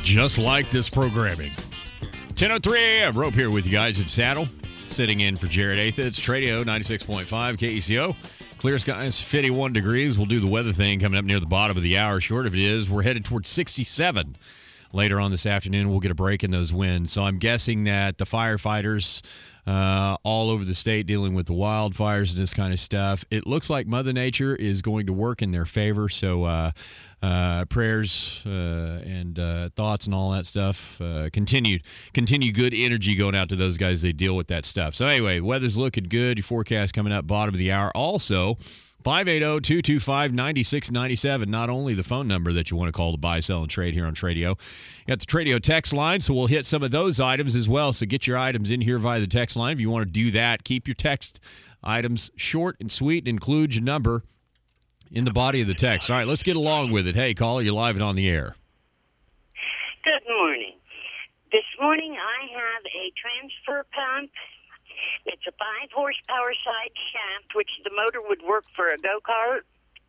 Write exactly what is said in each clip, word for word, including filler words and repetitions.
just like this programming. ten oh three a.m. Rope here with you guys at Saddle. Sitting in for Jared Atha. It's Tradio ninety-six point five K E C O. Clear skies, fifty-one degrees. We'll do the weather thing coming up near the bottom of the hour. Short of it is, we're headed towards sixty-seven. Later on this afternoon, we'll get a break in those winds. So I'm guessing that the firefighters uh, all over the state dealing with the wildfires and this kind of stuff, it looks like Mother Nature is going to work in their favor. So uh, uh, prayers uh, and uh, thoughts and all that stuff, uh, continued, continue good energy going out to those guys. They deal with that stuff. So anyway, weather's looking good. Your forecast coming up bottom of the hour. Also, five eight zero, two two five, nine six nine seven, not only the phone number that you want to call to buy, sell, and trade here on Tradio. You got the Tradio text line, so we'll hit some of those items as well. So get your items in here via the text line. If you want to do that, keep your text items short and sweet and include your number in the body of the text. All right, let's get along with it. Hey, caller, you're live and on the air. Good morning. This morning I have a transfer pump. It's a five horsepower side shaft, which the motor would work for a go-kart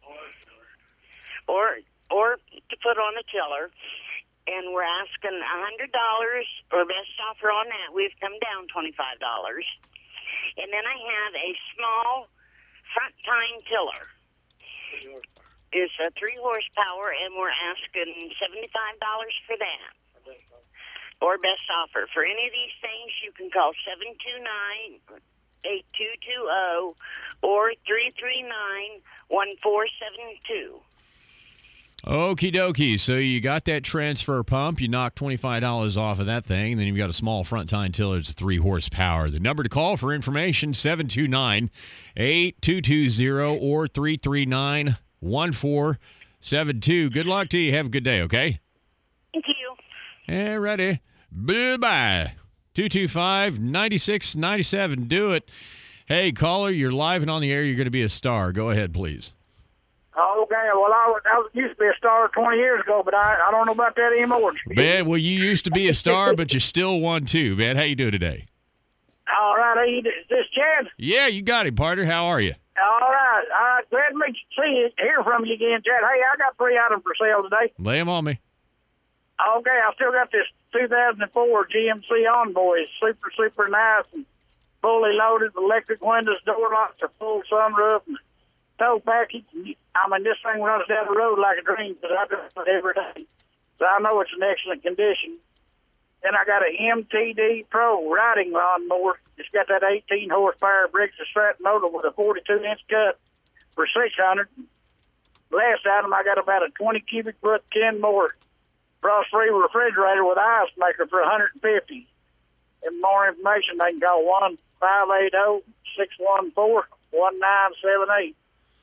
or or to put on a tiller. And we're asking one hundred dollars or best offer on that. We've come down twenty-five dollars. And then I have a small front tine tiller. It's a three horsepower, and we're asking seventy-five dollars for that. Or best offer. For any of these things, you can call seven two nine, eight two two zero or three three nine, one four seven two. Okie dokie. So you got that transfer pump. You knocked twenty-five dollars off of that thing. And then you've got a small front tine tiller. It's a three horsepower. The number to call for information, seven two nine, eight two two zero or three three nine, one four seven two. Good luck to you. Have a good day, okay? Thank you. Yeah, ready. Bye-bye. two two five, nine six nine seven. Do it. Hey, caller, you're live and on the air. You're going to be a star. Go ahead, please. Okay, well, I, was, I was used to be a star twenty years ago, but I, I don't know about that anymore. Man, well, you used to be a star, but you're still one, too, man. How you doing today? All right, how you doing? Is this Chad? Yeah, you got it, partner. How are you? All right, all right. Glad to meet you, see you, hear from you again, Chad. Hey, I got three items for sale today. Lay them on me. Okay, I still got this two thousand four G M C Envoy. It's super, super nice and fully loaded. Electric windows, door locks, a full sunroof, and tow package. I mean, this thing runs down the road like a dream, but I do it every day. So I know it's in excellent condition. Then I got a M T D Pro riding lawnmower. It's got that eighteen horsepower Brixton Strat motor with a forty-two inch cut for six hundred. Last item, I got about a twenty cubic foot Kenmore frost-free refrigerator with ice maker for one hundred fifty. And more information, they can call one five eight zero, six one four, one nine seven eight.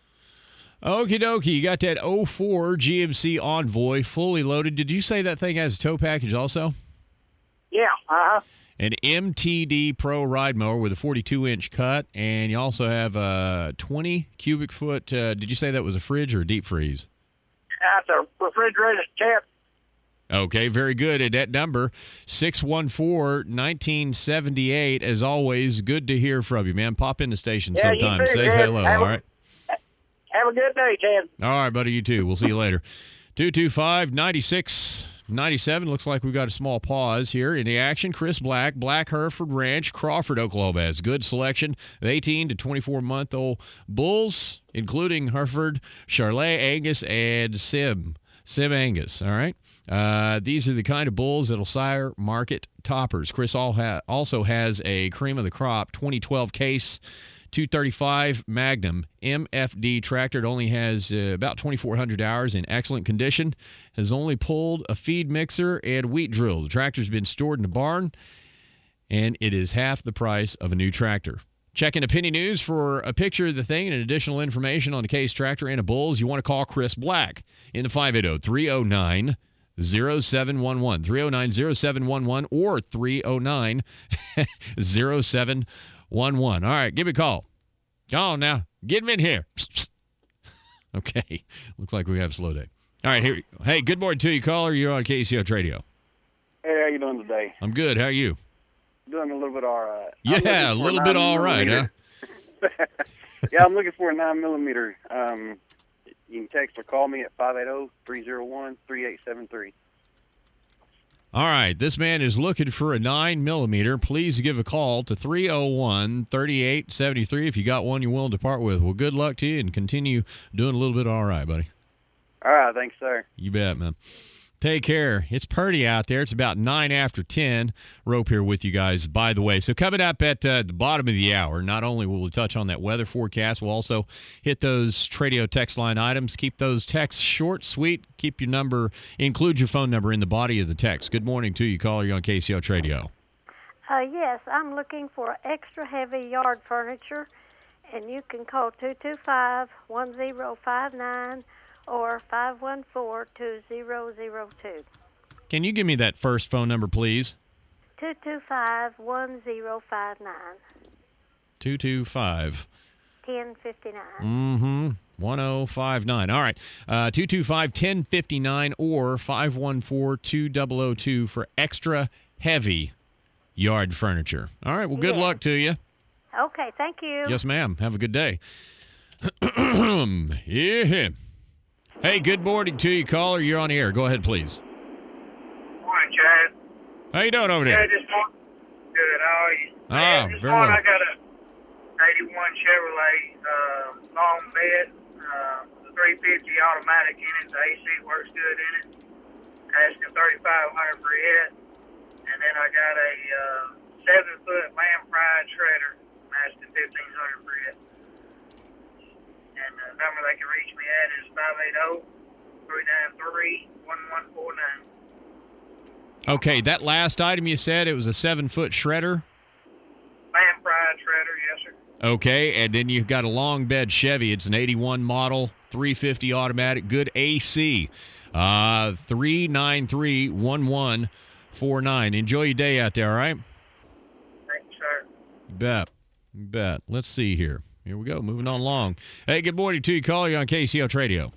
Okie dokie. You got that oh four G M C Envoy fully loaded. Did you say that thing has a tow package also? Yeah, uh-huh. An M T D Pro ride mower with a forty-two inch cut, and you also have a twenty cubic foot. Uh, did you say that was a fridge or a deep freeze? That's a refrigerator tap. Okay, very good. At that number, six one four, one nine seven eight. As always, good to hear from you, man. Pop in the station Yeah, sometime. you too, Say Chad. hello, Have all a- right? Have a good day, Chad. All right, buddy, you too. We'll see you later. two two five, nine six nine seven. Looks like we've got a small pause here in the action. Chris Black, Black Hereford Ranch, Crawford, Oklahoma has good selection of eighteen to twenty-four month old bulls, including Hereford, Charolais, Angus, and Sim. Sim Angus, all right? Uh, these are the kind of bulls that'll sire market toppers. Chris all ha- also has a cream of the crop twenty twelve case two thirty-five Magnum M F D tractor. It only has uh, about twenty-four hundred hours, in excellent condition. Has only pulled a feed mixer and wheat drill. The tractor's been stored in a barn, and it is half the price of a new tractor. Check into Penny News for a picture of the thing and additional information on the Case tractor and the bulls. You want to call Chris Black in the five eight zero, three oh nine, oh seven one one, three oh nine, oh seven one one, or three oh nine, oh seven one one. All right, give me a call. Go on now. Get him in here. Okay. Looks like we have a slow day. All right, here. Hey, good morning to you, caller. You're on K E C O Radio. Hey, how you doing today? I'm good. How are you? Doing a little bit all right. Yeah, a little bit all right, huh? Yeah, I'm looking for a nine millimeter. Um, you can text or call me at five eight zero, three oh one, three eight seven three. All right, this man is looking for a nine millimeter. Please give a call to three oh one, thirty-eight seventy-three if you got one you're willing to part with. Well, good luck to you and continue doing a little bit all right, buddy. All right, thanks, sir. You bet, man. Take care. It's pretty out there. It's about nine after ten. Rope here with you guys, by the way. So coming up at uh, the bottom of the hour, not only will we touch on that weather forecast, we'll also hit those Tradio text line items. Keep those texts short, sweet. Keep your number, include your phone number in the body of the text. Good morning to you, caller. You're on K C O Tradio. Uh, yes, I'm looking for extra heavy yard furniture, and you can call two two five, one zero five nine or five one four, two zero zero two. Can you give me that first phone number, please? two two five, one zero five nine. two two five. ten fifty-nine. Mm-hmm. one oh five nine. All right. Uh, two two five, one oh five nine or five one four, two zero zero two for extra heavy yard furniture. All right. Well, good Yes. luck to you. Okay, thank you. Yes, ma'am. Have a good day. Yeah. Hey, good morning to you, caller. You're on the air. Go ahead, please. Morning, Chad. How you doing over there? Yeah, this morning. Good. How are you? Ah, Yeah, this very morning well. I got a eighty-one Chevrolet uh, long bed, uh, the three fifty automatic in it. The A C works good in it. Asking thirty-five hundred for it. And then I got a uh, seven foot lamb fried shredder. Asking fifteen hundred for it. And the number they can reach me at is five eight zero, three nine three, one one four nine. Okay, that last item you said, it was a seven-foot shredder? Lamb fried shredder, yes, sir. Okay, and then you've got a long bed Chevy. It's an eighty-one model, three fifty automatic, good A C. Uh, three nine three, one one four nine. Enjoy your day out there, all right? Thank you, sir. You bet. You bet. Let's see here. Here we go. Moving on along. Hey, good morning to you. Call you on K C O Radio.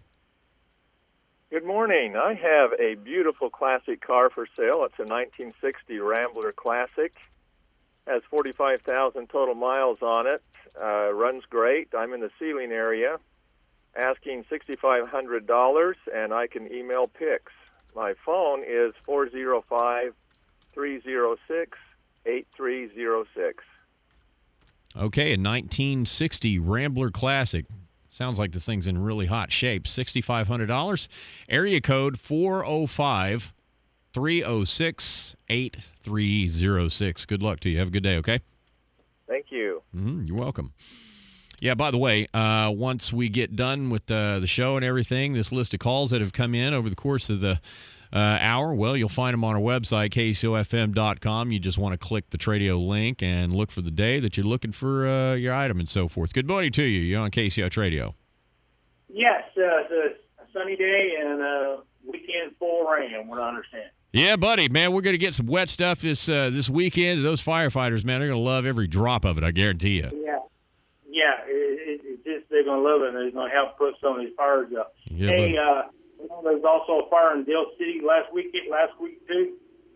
Good morning. I have a beautiful classic car for sale. It's a nineteen sixty Rambler Classic. Has forty-five thousand total miles on it. Uh, runs great. I'm in the Sealing area. Asking six thousand five hundred dollars, and I can email pics. My phone is four oh five, three oh six, eight three oh six. Okay, a nineteen sixty Rambler Classic. Sounds like this thing's in really hot shape. six thousand five hundred dollars. Area code four oh five, three oh six, eight three oh six. Good luck to you. Have a good day, okay? Thank you. Mm-hmm, you're welcome. Yeah, by the way, uh, once we get done with uh, the show and everything, this list of calls that have come in over the course of the uh, hour, well, you'll find them on our website, K C O F M dot com. You just want to click the Tradio link and look for the day that you're looking for uh, your item and so forth. Good morning to you. You're on K C O Tradio. Yes, uh, it's a sunny day and a weekend full of rain, what I understand. Yeah, buddy, man, we're going to get some wet stuff this uh, this weekend. Those firefighters, man, they're going to love every drop of it, I guarantee you. Yeah, yeah, it, it, it just they're going to love it, and they're going to help put some of these fires out. Yeah, hey, buddy. uh, you know, there was also a fire in Dale City last week, last week too.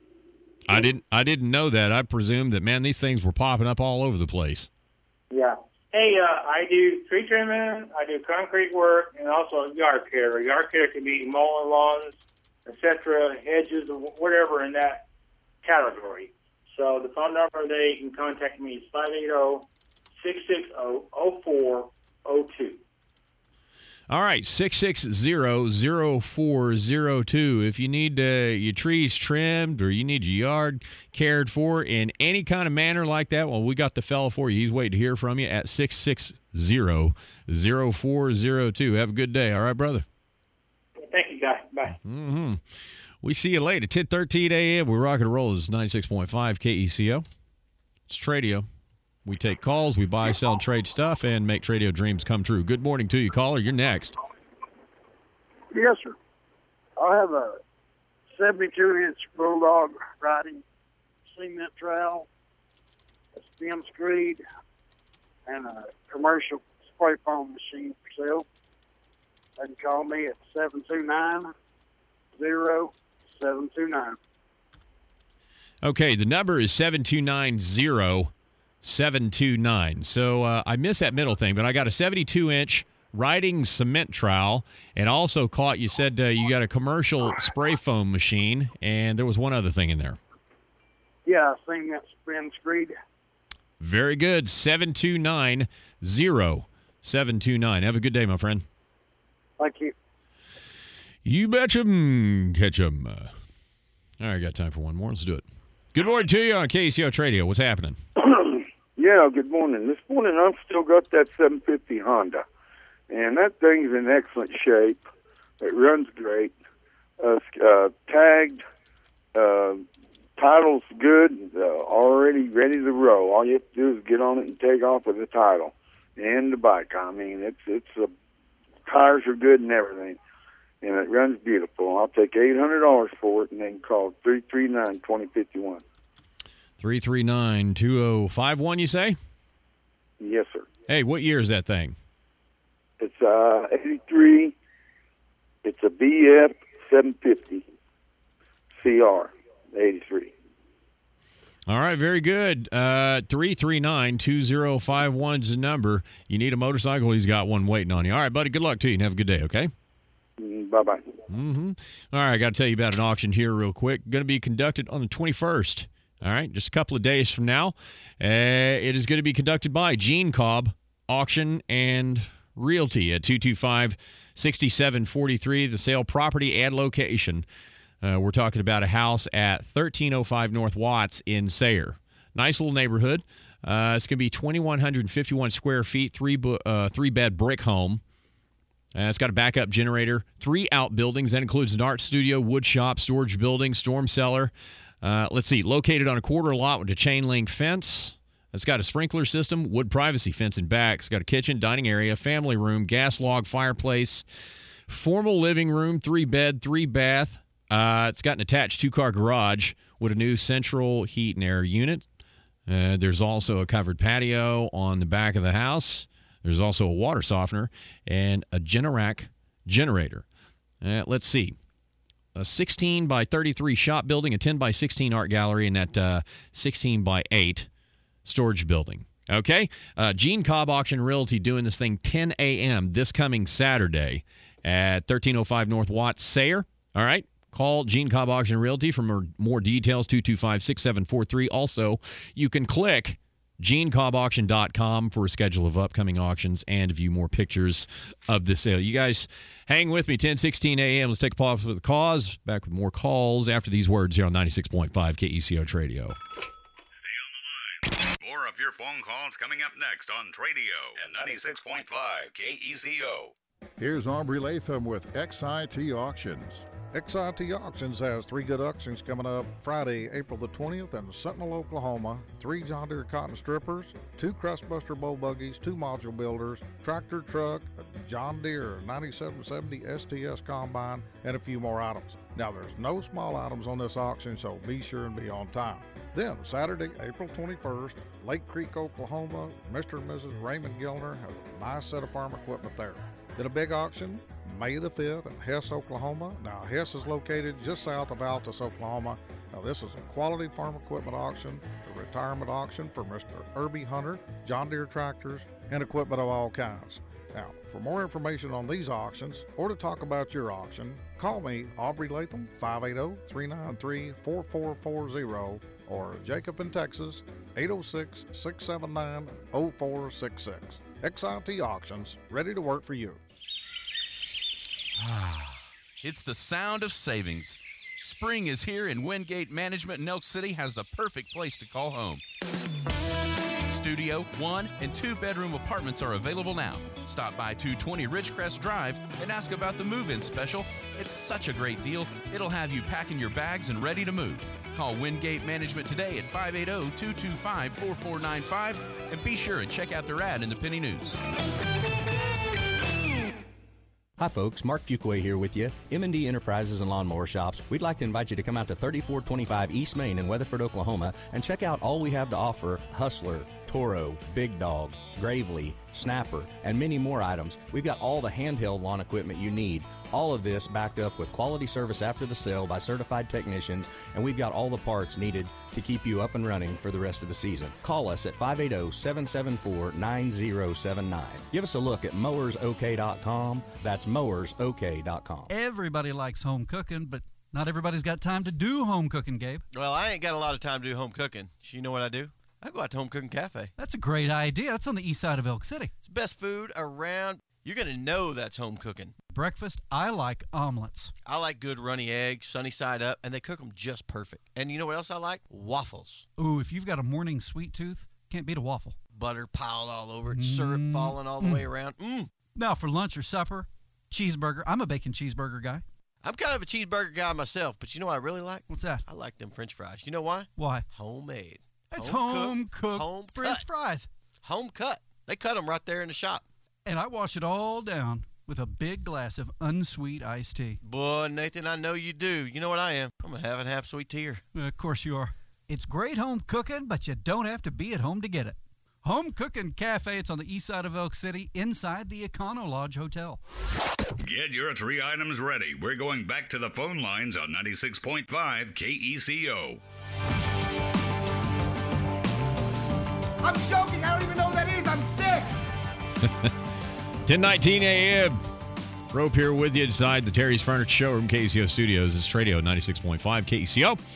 I didn't I didn't know that. I presumed that, man, these things were popping up all over the place. Yeah. Hey, uh, I do tree trimming, I do concrete work, and also yard care. Yard care can be mowing lawns, et cetera, hedges, or whatever in that category. So the phone number they can contact me is five eight zero, six six zero, zero four zero two. All right, six six zero, zero four zero two. If you need uh, your trees trimmed or you need your yard cared for in any kind of manner like that, well, we got the fella for you. He's waiting to hear from you at six six zero, zero four zero two. Have a good day. All right, brother? Thank you, guys. Bye. Mm-hmm. We see you later. ten thirteen a.m. We're rocking and rolling. This is ninety-six point five K E C O. It's Tradio. We take calls, we buy, sell, and trade stuff, and make Tradio dreams come true. Good morning to you, caller. You're next. Yes, sir. I have a seventy-two inch Bulldog riding cement trowel, a stem screed, and a commercial spray foam machine for sale. They can call me at seven two nine, zero seven two nine. Okay, the number is seven two nine zero seven two nine. So uh, I missed that middle thing, but I got a seventy-two inch riding cement trowel, and also caught, you said uh, you got a commercial spray foam machine, and there was one other thing in there. Yeah, cement spin screed. Very good. seven two nine zero seven two nine. Have a good day, my friend. Thank you. You betcha. Mm, catch 'em. Uh, all right, got time for one more. Let's do it. Good morning to you on K E C O Radio. What's happening? Yeah, good morning. This morning I've still got that seven fifty Honda, and that thing's in excellent shape. It runs great. Uh, uh, tagged, uh, title's good, uh, already ready to roll. All you have to do is get on it and take off with the title and the bike. I mean, it's it's uh, tires are good and everything, and it runs beautiful. I'll take eight hundred dollars for it, and then call three three nine, two zero five one. three three nine, two zero five one, you say? Yes, sir. Hey, what year is that thing? It's uh, eighty-three. It's a B F seven fifty C R, eighty-three. All right, very good. Uh, three three nine, two zero five one is the number. You need a motorcycle, he's got one waiting on you. All right, buddy, good luck to you and have a good day, okay? Mm, bye-bye. Mm-hmm. All right, I got to tell you about an auction here real quick. Going to be conducted on the twenty-first. All right, just a couple of days from now. Uh, it is going to be conducted by Gene Cobb Auction and Realty at two two five, six seven four three. The sale property and location. Uh, we're talking about a house at thirteen oh five North Watts in Sayre. Nice little neighborhood. Uh, it's going to be two thousand one hundred fifty-one square feet, three uh, three bed brick home. Uh, it's got a backup generator, three outbuildings. That includes an art studio, wood shop, storage building, storm cellar. Uh, let's see, located on a quarter lot with a chain link fence. It's got a sprinkler system, wood privacy fence in back. It's got a kitchen, dining area, family room, gas log, fireplace, formal living room, three bed, three bath. Uh, it's got an attached two-car garage with a new central heat and air unit. Uh, there's also a covered patio on the back of the house. There's also a water softener and a Generac generator. Uh, let's see. A sixteen by thirty-three shop building, a ten by sixteen art gallery, and that uh, sixteen by eight storage building. Okay? Uh, Gene Cobb Auction Realty doing this thing ten a.m. this coming Saturday at thirteen oh five North Watts, Sayre. All right? Call Gene Cobb Auction Realty for more, more details, two two five, six seven four three. Also, you can click gene cobb auction dot com for a schedule of upcoming auctions and view more pictures of the sale. You guys hang with me, ten sixteen a.m. Let's take a pause for the cause. Back with more calls after these words here on ninety-six point five K E C O Radio. Stay on the line. More of your phone calls coming up next on Tradio at ninety-six point five K E C O. Here's Aubrey Latham with X I T Auctions. X I T Auctions has three good auctions coming up Friday, April the twentieth in Sentinel, Oklahoma. Three John Deere cotton strippers, two Crustbuster bull buggies, two module builders, tractor truck, a John Deere ninety-seven seventy S T S combine, and a few more items. Now there's no small items on this auction, so be sure and be on time. Then Saturday, April twenty-first, Lake Creek, Oklahoma. Mister and Missus Raymond Gilner have a nice set of farm equipment there. Then a big auction May the fifth in Hess, Oklahoma. Now, Hess is located just south of Altus, Oklahoma. Now, this is a quality farm equipment auction, a retirement auction for Mister Irby Hunter, John Deere tractors, and equipment of all kinds. Now, for more information on these auctions or to talk about your auction, call me, Aubrey Latham, five eight zero, three nine three, four four four zero, or Jacob in Texas, eight oh six, six seven nine, oh four six six. X I T Auctions, ready to work for you. It's the sound of savings. Spring is here, and Wingate Management in Elk City has the perfect place to call home. Studio, one, and two-bedroom apartments are available now. Stop by two twenty Ridgecrest Drive and ask about the move-in special. It's such a great deal, it'll have you packing your bags and ready to move. Call Wingate Management today at five eight zero, two two five, four four nine five and be sure and check out their ad in the Penny News. Hi folks, Mark Fuquay here with you. M and D Enterprises and Lawnmower Shops. We'd like to invite you to come out to thirty-four twenty-five East Main in Weatherford, Oklahoma and check out all we have to offer Hustler, Toro, Big Dog, Gravely, Snapper, and many more items. We've got all the handheld lawn equipment you need. All of this backed up with quality service after the sale by certified technicians, and we've got all the parts needed to keep you up and running for the rest of the season. Call us at five eight zero, seven seven four, nine zero seven nine. Give us a look at mowers o k dot com. That's mowers o k dot com. Everybody likes home cooking, but not everybody's got time to do home cooking, Gabe. Well, I ain't got a lot of time to do home cooking. So you know what I do? I go out to Home Cooking Cafe. That's a great idea. That's on the east side of Elk City. It's the best food around. You're going to know that's home cooking. Breakfast, I like omelets. I like good runny eggs, sunny side up, and they cook them just perfect. And you know what else I like? Waffles. Ooh, if you've got a morning sweet tooth, can't beat a waffle. Butter piled all over it, syrup mm. falling all the mm. way around. Mm. Now for lunch or supper, cheeseburger. I'm a bacon cheeseburger guy. I'm kind of a cheeseburger guy myself, but you know what I really like? What's that? I like them French fries. You know why? Why? Homemade. It's home, home cooked, cooked home French cut. fries. Home cut. They cut them right there in the shop. And I wash it all down with a big glass of unsweet iced tea. Boy, Nathan, I know you do. You know what I am? I'm going to have a half sweet tea. Uh, of course you are. It's great home cooking, but you don't have to be at home to get it. Home Cooking Cafe. It's on the east side of Elk City, inside the Econo Lodge Hotel. Get your three items ready. We're going back to the phone lines on ninety-six point five K E C O. I'm joking. I don't even know what that is. I'm sick. ten nineteen a.m. Rope here with you inside the Terry's Furniture Showroom, K E C O Studios. It's Radio ninety-six point five K E C O.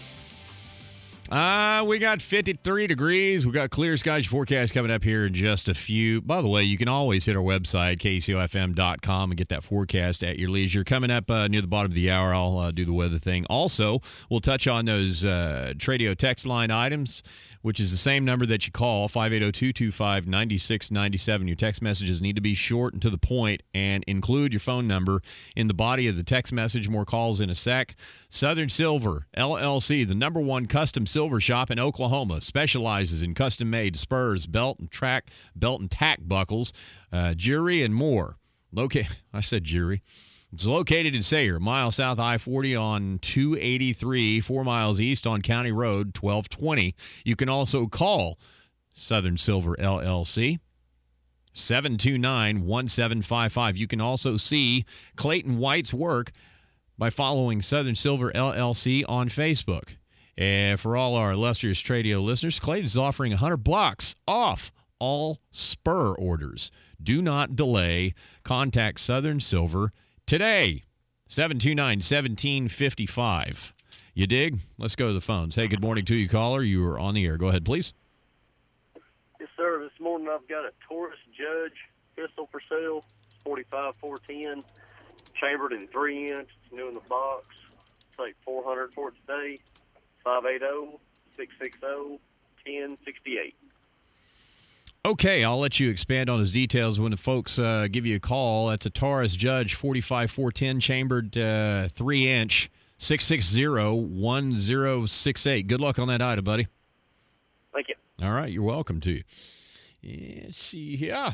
Uh, we got fifty-three degrees. We got clear skies forecast coming up here in just a few. By the way, you can always hit our website, K E C O F M dot com, and get that forecast at your leisure. Coming up uh, near the bottom of the hour, I'll uh, do the weather thing. Also, we'll touch on those uh, Tradio text line items, which is the same number that you call, five eight zero, two two five, nine six nine seven. Your text messages need to be short and to the point and include your phone number in the body of the text message. More calls in a sec. Southern Silver, L L C, the number one custom silver shop in Oklahoma, specializes in custom-made spurs, belt and track, belt and tack buckles, uh, jewelry, and more. Locate, I said jewelry. It's located in Sayre, a mile south I forty on two eighty-three, four miles east on County Road twelve twenty. You can also call Southern Silver L L C, seven two nine, one seven five five. You can also see Clayton White's work by following Southern Silver L L C on Facebook. And for all our illustrious Tradio listeners, Clayton's offering one hundred bucks off all spur orders. Do not delay. Contact Southern Silver today, seven two nine, one seven five five. You dig? Let's go to the phones. Hey, good morning to you, caller. You are on the air. Go ahead, please. Yes, sir. This morning I've got a Taurus Judge pistol for sale. It's forty-five four ten, chambered in three inch. It's new in the box. It's like four hundred for it today. five eight zero, six six zero, one zero six eight. Okay, I'll let you expand on those details when the folks uh, give you a call. That's a Taurus Judge forty-five four ten, chambered uh, three inch, six six zero, one zero six eight. Good luck on that item, buddy. Thank you. All right, you're welcome to. Let's see here.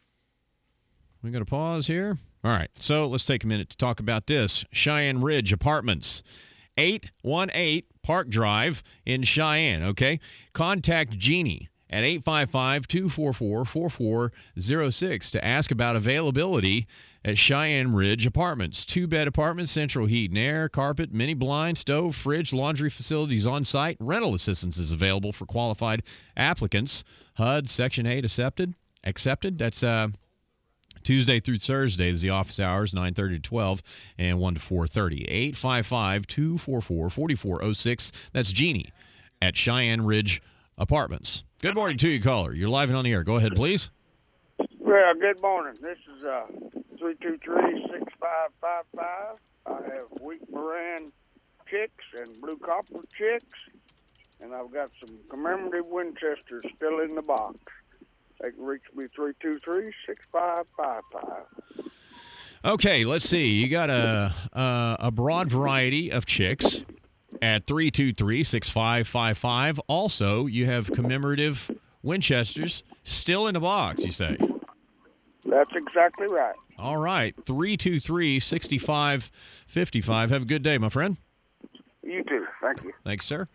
We got to pause here. All right, so let's take a minute to talk about this. Cheyenne Ridge Apartments, eight one eight Park Drive in Cheyenne, okay? Contact Jeannie at eight five five, two four four, four four zero six to ask about availability at Cheyenne Ridge Apartments. Two-bed apartment, central heat and air, carpet, mini blind, stove, fridge, laundry facilities on site. Rental assistance is available for qualified applicants. H U D Section eight accepted. Accepted. That's uh, Tuesday through Thursday is the office hours, nine thirty to twelve and one to four thirty. eight five five, two four four, four four zero six. That's Jeannie at Cheyenne Ridge Apartments. Good morning to you, caller. You're live and on the air. Go ahead, please. Well, good morning. This is uh, three two three, six five five five. I have wheat Moran chicks and blue copper chicks, and I've got some commemorative Winchesters still in the box. They can reach me three two three, six five five five. Okay, let's see. You got a, a, a broad variety of chicks at three two three, six five five five. Also, you have commemorative Winchesters still in the box, you say? That's exactly right. All right, three two three, six five five five. Have a good day, my friend. You too. Thank you. Thanks, sir.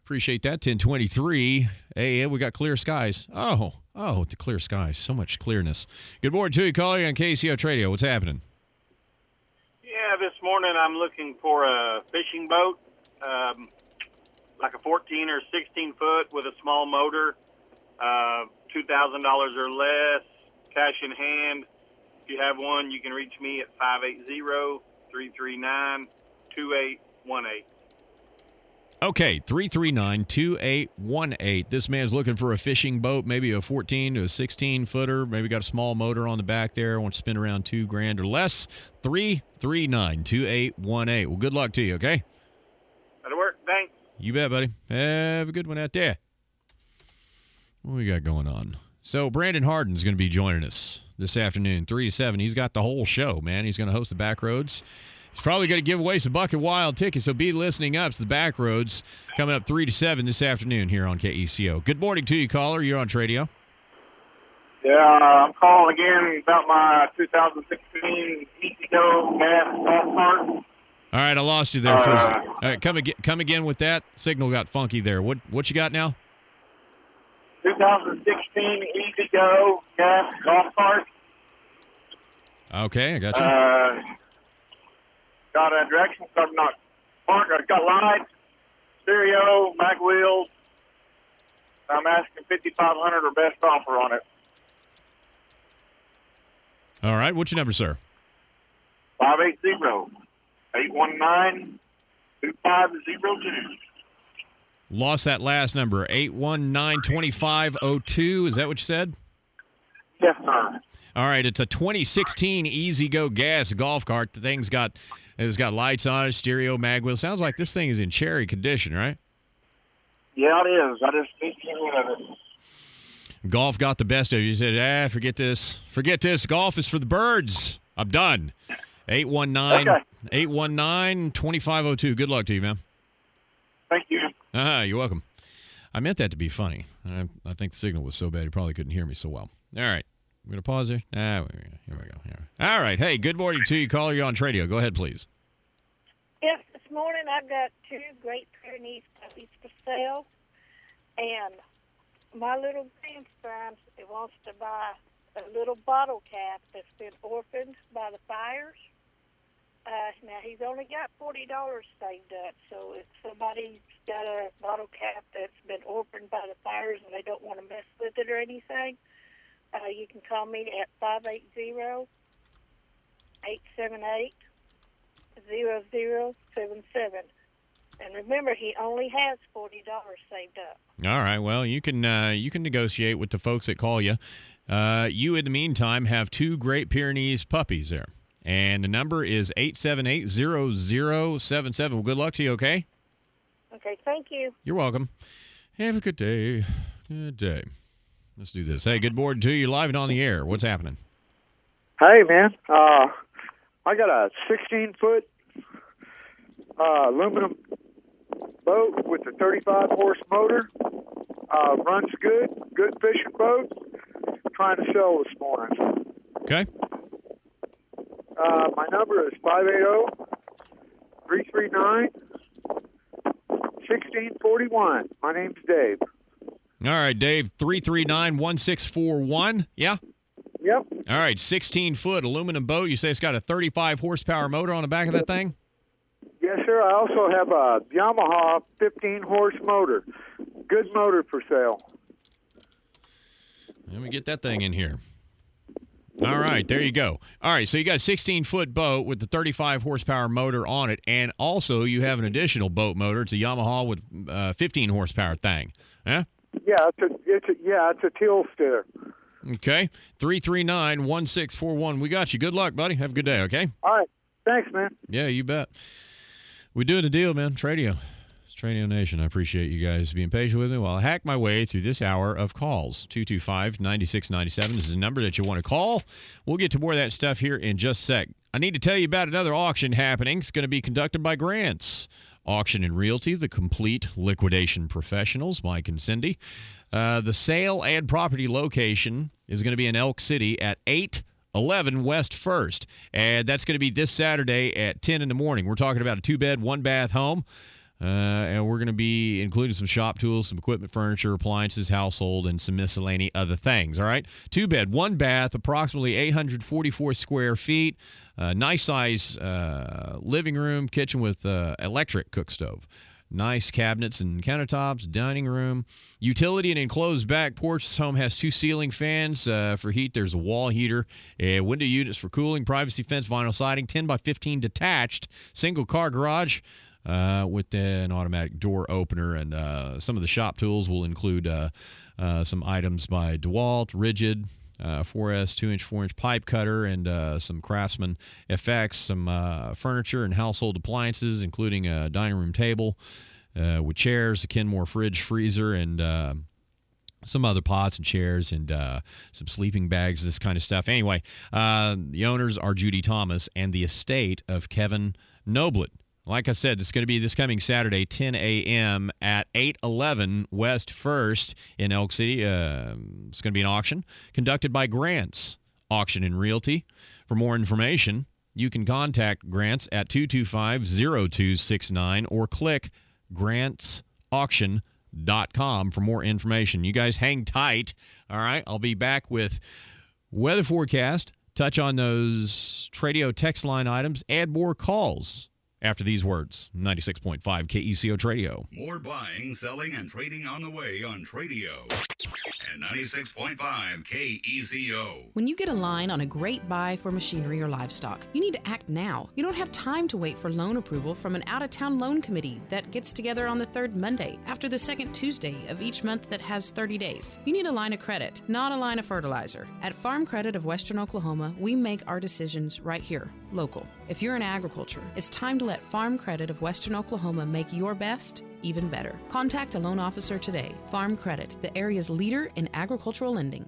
Appreciate that. ten twenty-three a m. We got clear skies. Oh, oh, the clear skies. So much clearness. Good morning to you, calling on K C O Radio. What's happening? Yeah, this morning I'm looking for a fishing boat, um, like a fourteen or sixteen foot with a small motor, uh, two thousand dollars or less, cash in hand. If you have one, you can reach me at five eight zero, three three nine, two eight one eight. Okay, three three nine, two eight one eight. This man's looking for a fishing boat, maybe a fourteen to a sixteen footer, maybe got a small motor on the back there, wants to spend around two grand or less. three three nine, two eight one eight. Well, good luck to you, okay? That'll work. Thanks. You bet, buddy. Have a good one out there. What we got going on? So Brandon Harden's going to be joining us this afternoon, three to seven. He's got the whole show, man. He's going to host the Backroads. He's probably going to give away some Bucket Wild tickets, so be listening up. It's the Backroads coming up three to seven this afternoon here on K E C O. Good morning to you, caller. You're on Tradio. Yeah, I'm calling again about my two thousand sixteen Easy Go gas golf cart. All right, I lost you there for a Uh, second. All right, come again, come again with that. Signal got funky there. What what you got now? two thousand sixteen Easy Go gas golf cart. Okay, I got you. Uh, got a direction start not park. It's got lights, stereo, mag wheels. I'm asking fifty-five hundred dollars or best offer on it. All right, what's your number, sir? five eight zero, eight one nine, two five zero two. Lost that last number, eight one nine, two five zero two. Is that what you said? Yes, sir. All right, it's a twenty sixteen Easy Go gas golf cart. The thing's got it's got lights on it, stereo, mag wheel. Sounds like this thing is in cherry condition, right? Yeah, it is. I just need to get rid of it. Golf got the best of you. You said, ah, forget this. Forget this. Golf is for the birds. I'm done. eight one nine, Okay. eight one nine, two five zero two. Good luck to you, man. Thank you. Ah, you're welcome. I meant that to be funny. I, I think the signal was so bad you probably couldn't hear me so well. All right. I'm going to pause there. Ah, here we go. Here. All right. Hey, good morning to you, caller. You're on Tradio. Go ahead, please. Yes, this morning I've got two Great Pyrenees puppies for sale, and my little grandson he wants to buy a little bottle cap that's been orphaned by the fires. Uh, now, he's only got forty dollars saved up, so if somebody's got a bottle cap that's been orphaned by the fires and they don't want to mess with it or anything, uh, you can call me at five eight zero, eight seven eight, zero zero seven seven. And remember, he only has forty dollars saved up. All right. Well, you can uh, you can negotiate with the folks that call you. Uh, you, in the meantime, have two Great Pyrenees puppies there. And the number is eight seven eight, zero zero seven seven. Well, good luck to you, okay? Okay, thank you. You're welcome. Have a good day. Good day. Let's do this. Hey, good morning to you. Live and on the air. What's happening? Hey, man. Uh, I got a sixteen foot uh, aluminum boat with a thirty-five horse motor. Uh, runs good. Good fishing boat. Trying to sell this morning. Okay. Uh, my number is five eight zero, three three nine, one six four one. My name's Dave. All right, Dave, three three nine, one six four one. Yeah? Yep. All right, sixteen foot aluminum boat. You say it's got a thirty-five horsepower motor on the back of that thing? Yes, sir. I also have a Yamaha fifteen horse motor. Good motor for sale. Let me get that thing in here. All right, there you go. All right, so you got a sixteen foot boat with the thirty-five horsepower motor on it, and also you have an additional boat motor. It's a Yamaha with uh, fifteen horsepower thing. Huh? Yeah, it's a, it's a yeah, it's a teal steer. Okay, three three nine, one six four one. We got you. Good luck, buddy. Have a good day, okay? All right. Thanks, man. Yeah, you bet. We doing the deal, man. Tradio. It's Tradio Nation. I appreciate you guys being patient with me while I hack my way through this hour of calls. two two five, nine six nine seven is the number that you want to call. We'll get to more of that stuff here in just a sec. I need to tell you about another auction happening. It's going to be conducted by Grants Auction and Realty, the complete liquidation professionals, Mike and Cindy. Uh, the sale and property location is going to be in Elk City at eight eleven West First, and that's going to be this Saturday at ten in the morning. We're talking about a two-bed, one-bath home. Uh, and we're going to be including some shop tools, some equipment, furniture, appliances, household, and some miscellany other things. All right. Two bed, one bath, approximately eight hundred forty-four square feet. Uh, nice size uh, living room, kitchen with uh, electric cook stove. Nice cabinets and countertops, dining room. Utility and enclosed back porch. This home has two ceiling fans uh, for heat. There's a wall heater, a window units for cooling, privacy fence, vinyl siding, ten by fifteen detached, single car garage uh, with an automatic door opener. And uh, some of the shop tools will include uh, uh, some items by DeWalt, Rigid, Uh, four S, two inch, four inch pipe cutter, and uh, some Craftsman F X, some uh, furniture and household appliances, including a dining room table uh, with chairs, a Kenmore fridge, freezer, and uh, some other pots and chairs, and uh, some sleeping bags, this kind of stuff. Anyway, uh, the owners are Judy Thomas and the estate of Kevin Noblet. Like I said, it's going to be this coming Saturday, ten a.m. at eight eleven West First in Elk City. Uh, it's going to be an auction conducted by Grants Auction and Realty. For more information, you can contact Grants at two two five, zero two six nine or click grants auction dot com for more information. You guys hang tight. All right, I'll be back with weather forecast, touch on those Tradio text line items, add more calls after these words. ninety-six point five K E C O Tradio. More buying, selling, and trading on the way on Tradio. And ninety-six point five K E C O. When you get a line on a great buy for machinery or livestock, you need to act now. You don't have time to wait for loan approval from an out-of-town loan committee that gets together on the third Monday after the second Tuesday of each month that has thirty days. You need a line of credit, not a line of fertilizer. At Farm Credit of Western Oklahoma, we make our decisions right here, local. If you're in agriculture, it's time to let Farm Credit of Western Oklahoma make your best even better. Contact a loan officer today. Farm Credit, the area's leader in agricultural lending.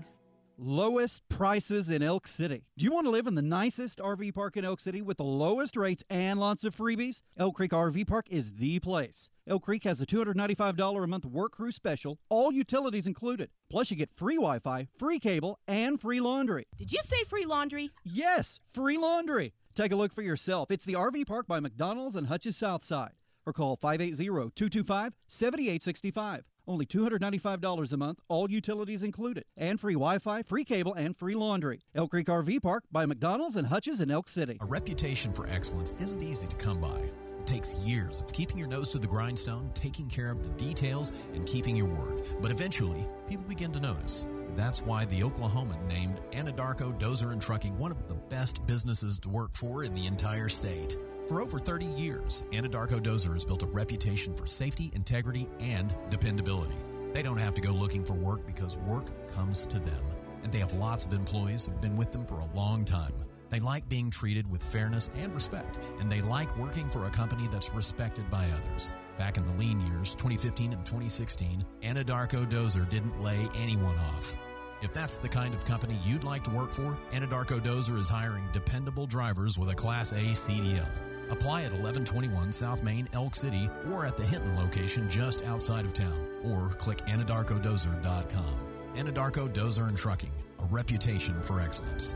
Lowest prices in Elk City. Do you want to live in the nicest R V park in Elk City with the lowest rates and lots of freebies? Elk Creek R V Park is the place. Elk Creek has a two hundred ninety-five dollars a month work crew special, all utilities included. Plus you get free Wi-Fi, free cable, and free laundry. Did you say free laundry? Yes, free laundry. Take a look for yourself. It's the R V Park by McDonald's and Hutch's Southside. Or call five eight zero, two two five, seven eight six five. Only two hundred ninety-five dollars a month, all utilities included. And free Wi-Fi, free cable, and free laundry. Elk Creek R V Park by McDonald's and Hutch's in Elk City. A reputation for excellence isn't easy to come by. It takes years of keeping your nose to the grindstone, taking care of the details, and keeping your word. But eventually, people begin to notice. That's why the Oklahoman named Anadarko Dozer and Trucking one of the best businesses to work for in the entire state. For over thirty years, Anadarko Dozer has built a reputation for safety, integrity, and dependability. They don't have to go looking for work because work comes to them. And they have lots of employees who've been with them for a long time. They like being treated with fairness and respect, and they like working for a company that's respected by others. Back in the lean years, twenty fifteen and twenty sixteen, Anadarko Dozer didn't lay anyone off. If that's the kind of company you'd like to work for, Anadarko Dozer is hiring dependable drivers with a Class A C D L. Apply at eleven twenty-one South Main, Elk City, or at the Hinton location just outside of town, or click anadarko dozer dot com. Anadarko Dozer and Trucking, a reputation for excellence.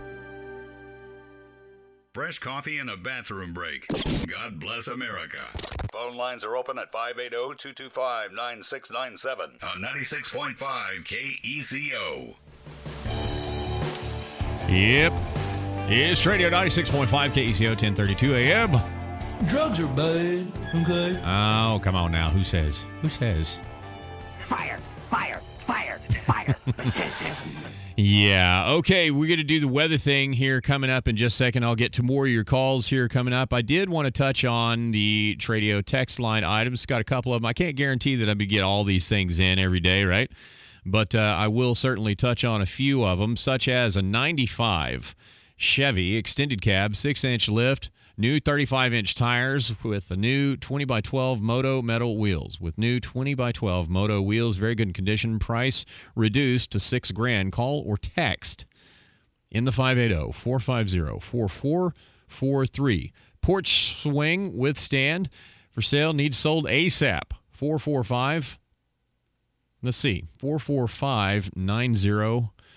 Fresh coffee and a bathroom break. God bless America. Phone lines are open at five eight zero, two two five, nine six nine seven on ninety-six point five K E C O. Yep. It's Tradio ninety-six point five K E C O, ten thirty-two a.m. Drugs are bad, okay? Oh, come on now. Who says? Who says? Fire, fire, fire, fire. Yeah. Okay, we're going to do the weather thing here coming up in just a second. I'll get to more of your calls here coming up. I did want to touch on the Tradio text line items. Got a couple of them. I can't guarantee that I'm going to get all these things in every day, right? But uh, I will certainly touch on a few of them, such as a ninety-five Chevy extended cab, six inch lift, new thirty-five inch tires with the new twenty by twelve Moto metal wheels. With new twenty by twelve Moto wheels, very good condition, price reduced to six grand. Call or text in the five eight zero, four five zero, four four four three. Porch swing with stand for sale, needs sold ASAP. four four five, let's see, four four five, nine zero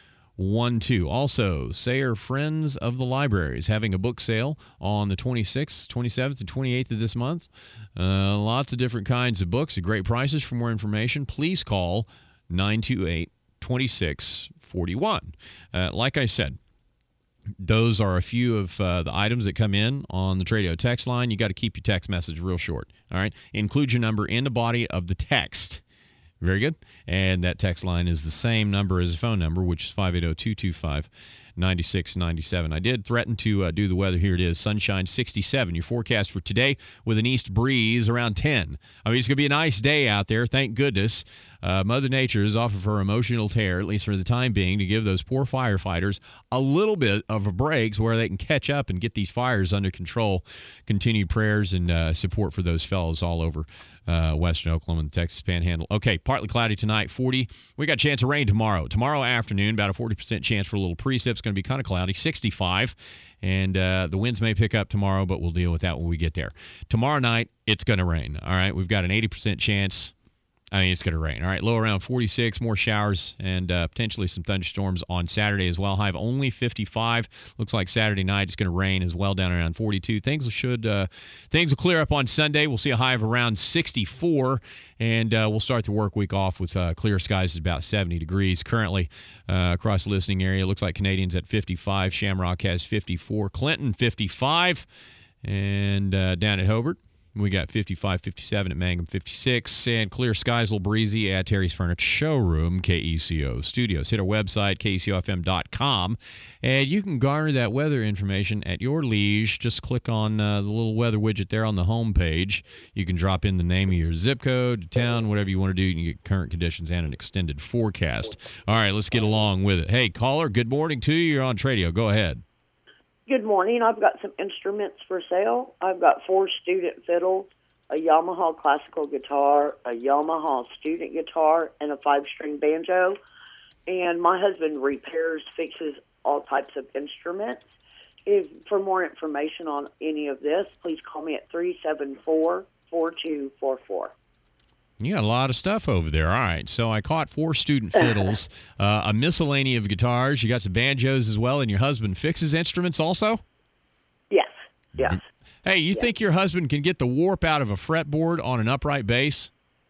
one two. Also, Sayer Friends of the Library is having a book sale on the twenty-sixth, twenty-seventh, and twenty-eighth of this month. Uh, lots of different kinds of books at great prices. For more information, please call nine two eight, two six four one. Uh, like I said, those are a few of uh, the items that come in on the Tradio text line. You got to keep your text message real short. All right? Include your number in the body of the text. Very good. And that text line is the same number as the phone number, which is five eight zero, two two five, nine six nine seven. I did threaten to uh, do the weather. Here it is. Sunshine sixty-seven. Your forecast for today with an east breeze around ten. I mean, it's going to be a nice day out there. Thank goodness. Uh, Mother Nature is off of her emotional tear, at least for the time being, to give those poor firefighters a little bit of a break where they can catch up and get these fires under control. Continued prayers and uh, support for those fellows all over uh, western Oklahoma and the Texas Panhandle. Okay, partly cloudy tonight, forty. We got a chance of rain tomorrow. Tomorrow afternoon, about a forty percent chance for a little precip. It's going to be kind of cloudy, sixty-five. And uh, the winds may pick up tomorrow, but we'll deal with that when we get there. Tomorrow night, it's going to rain. All right, we've got an eighty percent chance. I mean, it's going to rain. All right, low around forty-six, more showers, and uh, potentially some thunderstorms on Saturday as well. High of only fifty-five. Looks like Saturday night it's going to rain as well, down around forty-two. Things should uh, things will clear up on Sunday. We'll see a high of around sixty-four, and uh, we'll start the work week off with uh, clear skies at about seventy degrees. Currently, uh, across the listening area, looks like Canadians at fifty-five. Shamrock has fifty-four. Clinton, fifty-five. And uh, down at Hobart, we got fifty-five, fifty-seven at Mangum, fifty-six, and clear skies, a little breezy at Terry's Furniture Showroom, K E C O Studios. Hit our website, K E C O F M dot com, and you can garner that weather information at your leisure. Just click on uh, the little weather widget there on the home page. You can drop in the name of your zip code, town, whatever you want to do. You can get current conditions and an extended forecast. All right, let's get along with it. Hey, caller, good morning to you. You're on Tradio. Go ahead. Good morning. I've got some instruments for sale. I've got four student fiddles, a Yamaha classical guitar, a Yamaha student guitar, and a five-string banjo. And my husband repairs, fixes all types of instruments. If for more information on any of this, please call me at three seven four, four two four four. You got a lot of stuff over there. All right, so I caught four student fiddles, uh, a miscellany of guitars. You got some banjos as well, and your husband fixes instruments also? Yes, yes. Hey, you yes. think your husband can get the warp out of a fretboard on an upright bass?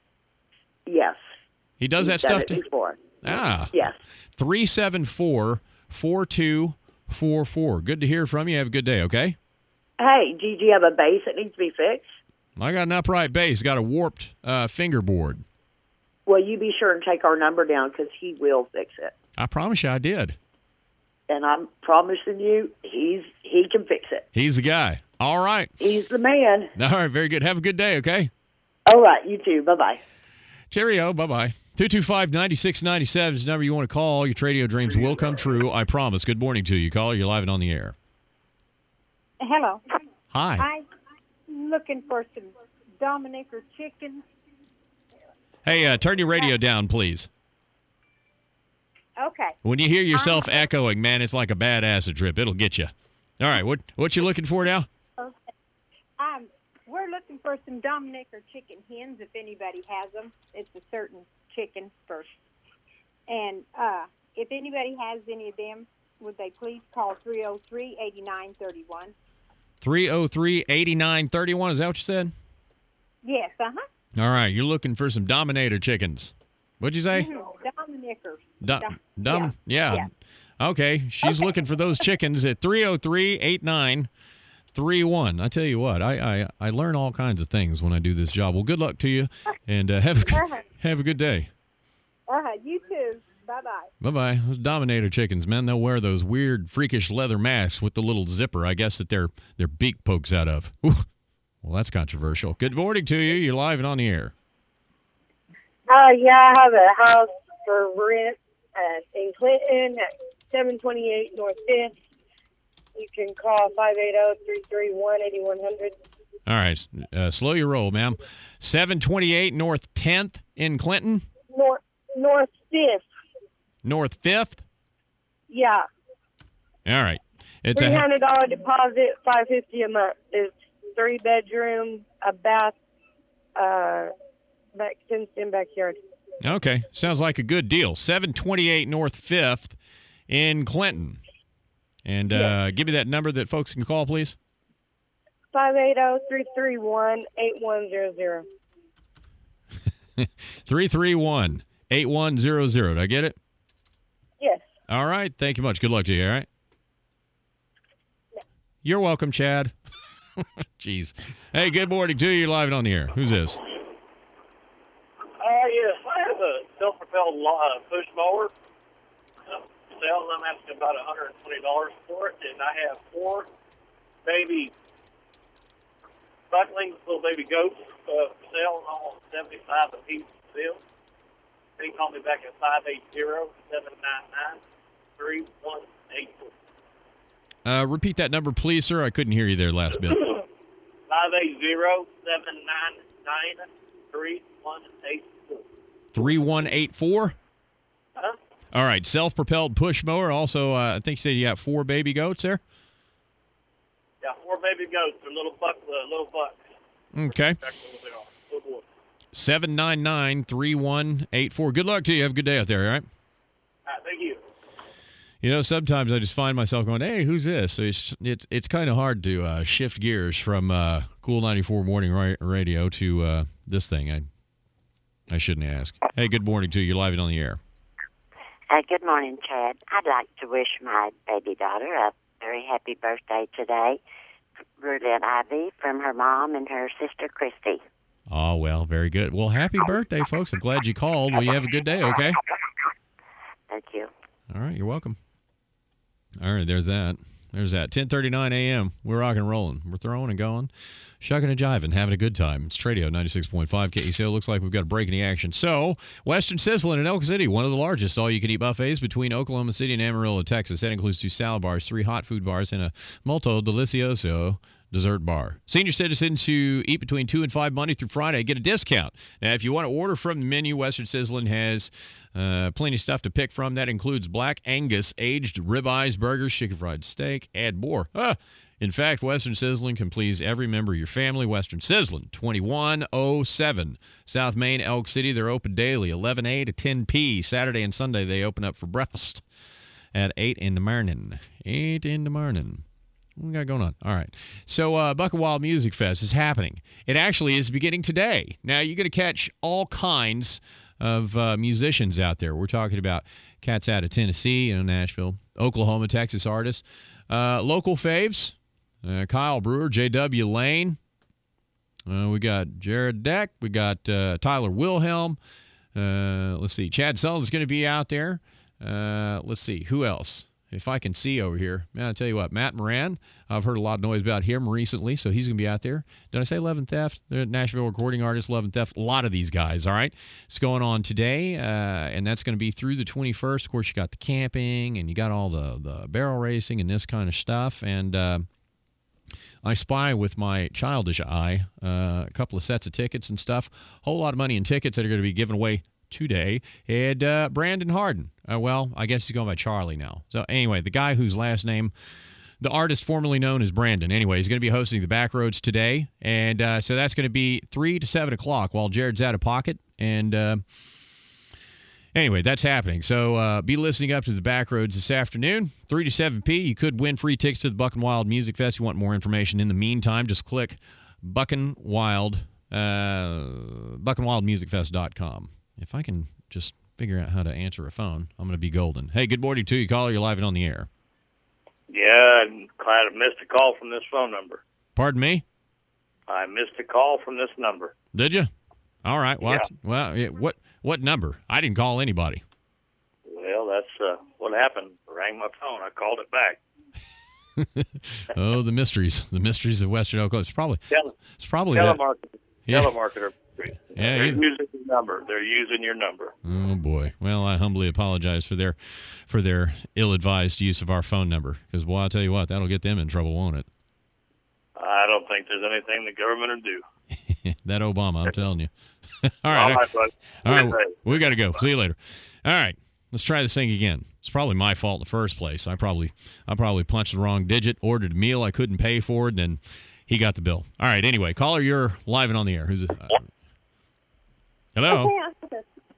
Yes. He does He's that done stuff? It before. Ah. Yes. three seven four, four two four four. Good to hear from you. Have a good day, okay? Hey, do you have a bass that needs to be fixed? I got an upright bass, got a warped uh, fingerboard. Well, you be sure and take our number down because he will fix it. I promise you I did. And I'm promising you he's he can fix it. He's the guy. All right. He's the man. All right, very good. Have a good day, okay? All right, you too. Bye-bye. Cheerio, bye-bye. two two five, nine six nine seven is the number you want to call. Your Tradio dreams will come true, I promise. Good morning to you, caller. You're live and on the air. Hello. Hi. I'm looking for some Dominicker chicken. Hey, uh, turn your radio down, please. Okay. When you hear yourself um, echoing, man, it's like a bad acid trip. It'll get you. All right, what what you looking for now? Okay. Um, we're looking for some Dominicker chicken hens, if anybody has them. It's a certain chicken first. And uh, if anybody has any of them, would they please call three oh three, eight nine three one? three oh three, eight nine three one, is that what you said? Yes, uh-huh. All right, you're looking for some Dominator chickens. What'd you say? Mm-hmm. Dominicker. Do- Dom- Dom- yeah. yeah. Okay, she's Okay. looking for those chickens at three oh three, eight nine three one. I tell you what, I, I, I learn all kinds of things when I do this job. Well, good luck to you, and uh, have, a, good- Uh-huh. have a good day. Uh-huh. You too. Bye-bye. Bye-bye. Those Dominator chickens, man, they'll wear those weird, freakish leather masks with the little zipper, I guess, that their, their beak pokes out of. Ooh. Well, that's controversial. Good morning to you. You're live and on the air. Uh, yeah, I have a house for rent at, in Clinton at seven twenty-eight North fifth. You can call five eight zero, three three one, eight one zero zero. All right. Uh, slow your roll, ma'am. seven twenty-eight North tenth in Clinton? North, North fifth. North fifth? Yeah. All right. It's three a hundred dollars deposit, five hundred fifty dollars a month. It's three bedroom, a bath, uh, back fenced in backyard. Okay. Sounds like a good deal. seven twenty-eight North fifth in Clinton. And uh, give me that number that folks can call, please. five eight zero, three three one, eight one zero zero. three three one, eight one zero zero. Did I get it? Yes. All right. Thank you much. Good luck to you, all right? Yeah. You're welcome, Chad. Jeez. Hey, good morning to you. You're live and on the air. Who's this? Uh, yes, I have a self-propelled uh, push mower. Uh, sales, I'm asking about one hundred twenty dollars for it, and I have four baby bucklings, little baby goats, uh, for sale, almost seventy-five a piece for sale. They can call me back at five eight zero, seven nine nine, three one eight four. Uh, repeat that number, please, sir. I couldn't hear you there last bit. five eight zero, seven nine nine, three one eight four. three one eight four? Huh? All right. Self-propelled push mower. Also, uh, I think you said you got four baby goats there? Yeah, four baby goats. They're little buck, uh, little bucks. Okay. That's what they are. Little boys. seven nine nine, three one eight four. Good luck to you. Have a good day out there, all right? All right, thank you. You know, sometimes I just find myself going, hey, who's this? So it's it's, it's kind of hard to uh, shift gears from uh, Cool ninety-four Morning ra- Radio to uh, this thing. I I shouldn't ask. Hey, good morning to you. You're live and on the air. Uh, good morning, Chad. I'd like to wish my baby daughter a very happy birthday today. Rudolph Ivy from her mom and her sister, Christy. Oh, well, very good. Well, happy birthday, folks. I'm glad you called. Well, you have a good day, okay? Thank you. All right, you're welcome. All right, there's that. There's that. ten thirty-nine a.m. We're rocking and rolling. We're throwing and going, shucking and jiving, having a good time. It's Tradio ninety-six point five K E C O. Looks like we've got a break in the action. So, Western Sizzlin' in Elk City, one of the largest all-you-can-eat buffets between Oklahoma City and Amarillo, Texas. That includes two salad bars, three hot food bars, and a molto delicioso dessert bar. Senior citizens who eat between two and five Monday through Friday get a discount. Now, if you want to order from the menu, Western Sizzlin' has uh, plenty of stuff to pick from. That includes Black Angus, aged ribeyes, burgers, chicken fried steak, and more. Ah, in fact, Western Sizzlin' can please every member of your family. Western Sizzlin', twenty-one oh seven South Main, Elk City. They're open daily, eleven a to ten p. Saturday and Sunday, they open up for breakfast at eight in the morning. eight in the morning. What we got going on? All right. So uh, Buck and Wild Music Fest is happening. It actually is beginning today. Now, you're going to catch all kinds of uh, musicians out there. We're talking about cats out of Tennessee, you know, Nashville, Oklahoma, Texas artists. Uh, local faves, uh, Kyle Brewer, J W Lane. Uh, we got Jared Deck. We got uh, Tyler Wilhelm. Uh, let's see. Chad Sullivan's going to be out there. Uh, let's see. Who else? If I can see over here, man, I'll tell you what, Matt Moran, I've heard a lot of noise about him recently, so he's going to be out there. Did I say Love and Theft? The Nashville recording artist, Love and Theft. A lot of these guys, all right? It's going on today, uh, and that's going to be through the twenty-first. Of course, you got the camping, and you got all the, the barrel racing and this kind of stuff, and uh, I spy with my childish eye uh, a couple of sets of tickets and stuff. A whole lot of money in tickets that are going to be given away today. And uh, Brandon Harden. Uh, well, I guess he's going by Charlie now. So anyway, the guy whose last name, the artist formerly known as Brandon. Anyway, he's going to be hosting the Backroads today. And uh, so that's going to be three to seven o'clock while Jared's out of pocket. And uh, anyway, that's happening. So uh, be listening up to the Backroads this afternoon, three to seven p. You could win free tickets to the Buck and Wild Music Fest. If you want more information in the meantime, just click Buck and Wild, uh, buck and wild music fest dot com. If I can just figure out how to answer a phone, I'm going to be golden. Hey, good morning to you, caller. You're live and on the air. Yeah, I'm glad I missed a call from this phone number. Pardon me? I missed a call from this number. Did you? All right. Well, Yeah. that's- well yeah, what what number? I didn't call anybody. Well, that's uh, what happened. I rang my phone. I called it back. Oh, the mysteries. The mysteries of Western Oklahoma. It's probably, Tele- it's probably that. telemarketer. Yeah. Telemarketer. Yeah, They're you- using your number. They're using your number. Oh, boy. Well, I humbly apologize for their for their ill-advised use of our phone number. Because, well, I'll tell you what, that'll get them in trouble, won't it? I don't think there's anything the government will do. That Obama, I'm telling you. All right. All right, bud. All right, Good day. we got to go. See you later. All right, let's try this thing again. It's probably my fault in the first place. I probably, I probably punched the wrong digit, ordered a meal I couldn't pay for, and then he got the bill. All right. Anyway, caller, you're live and on the air. Who's it? Uh, hello. Okay,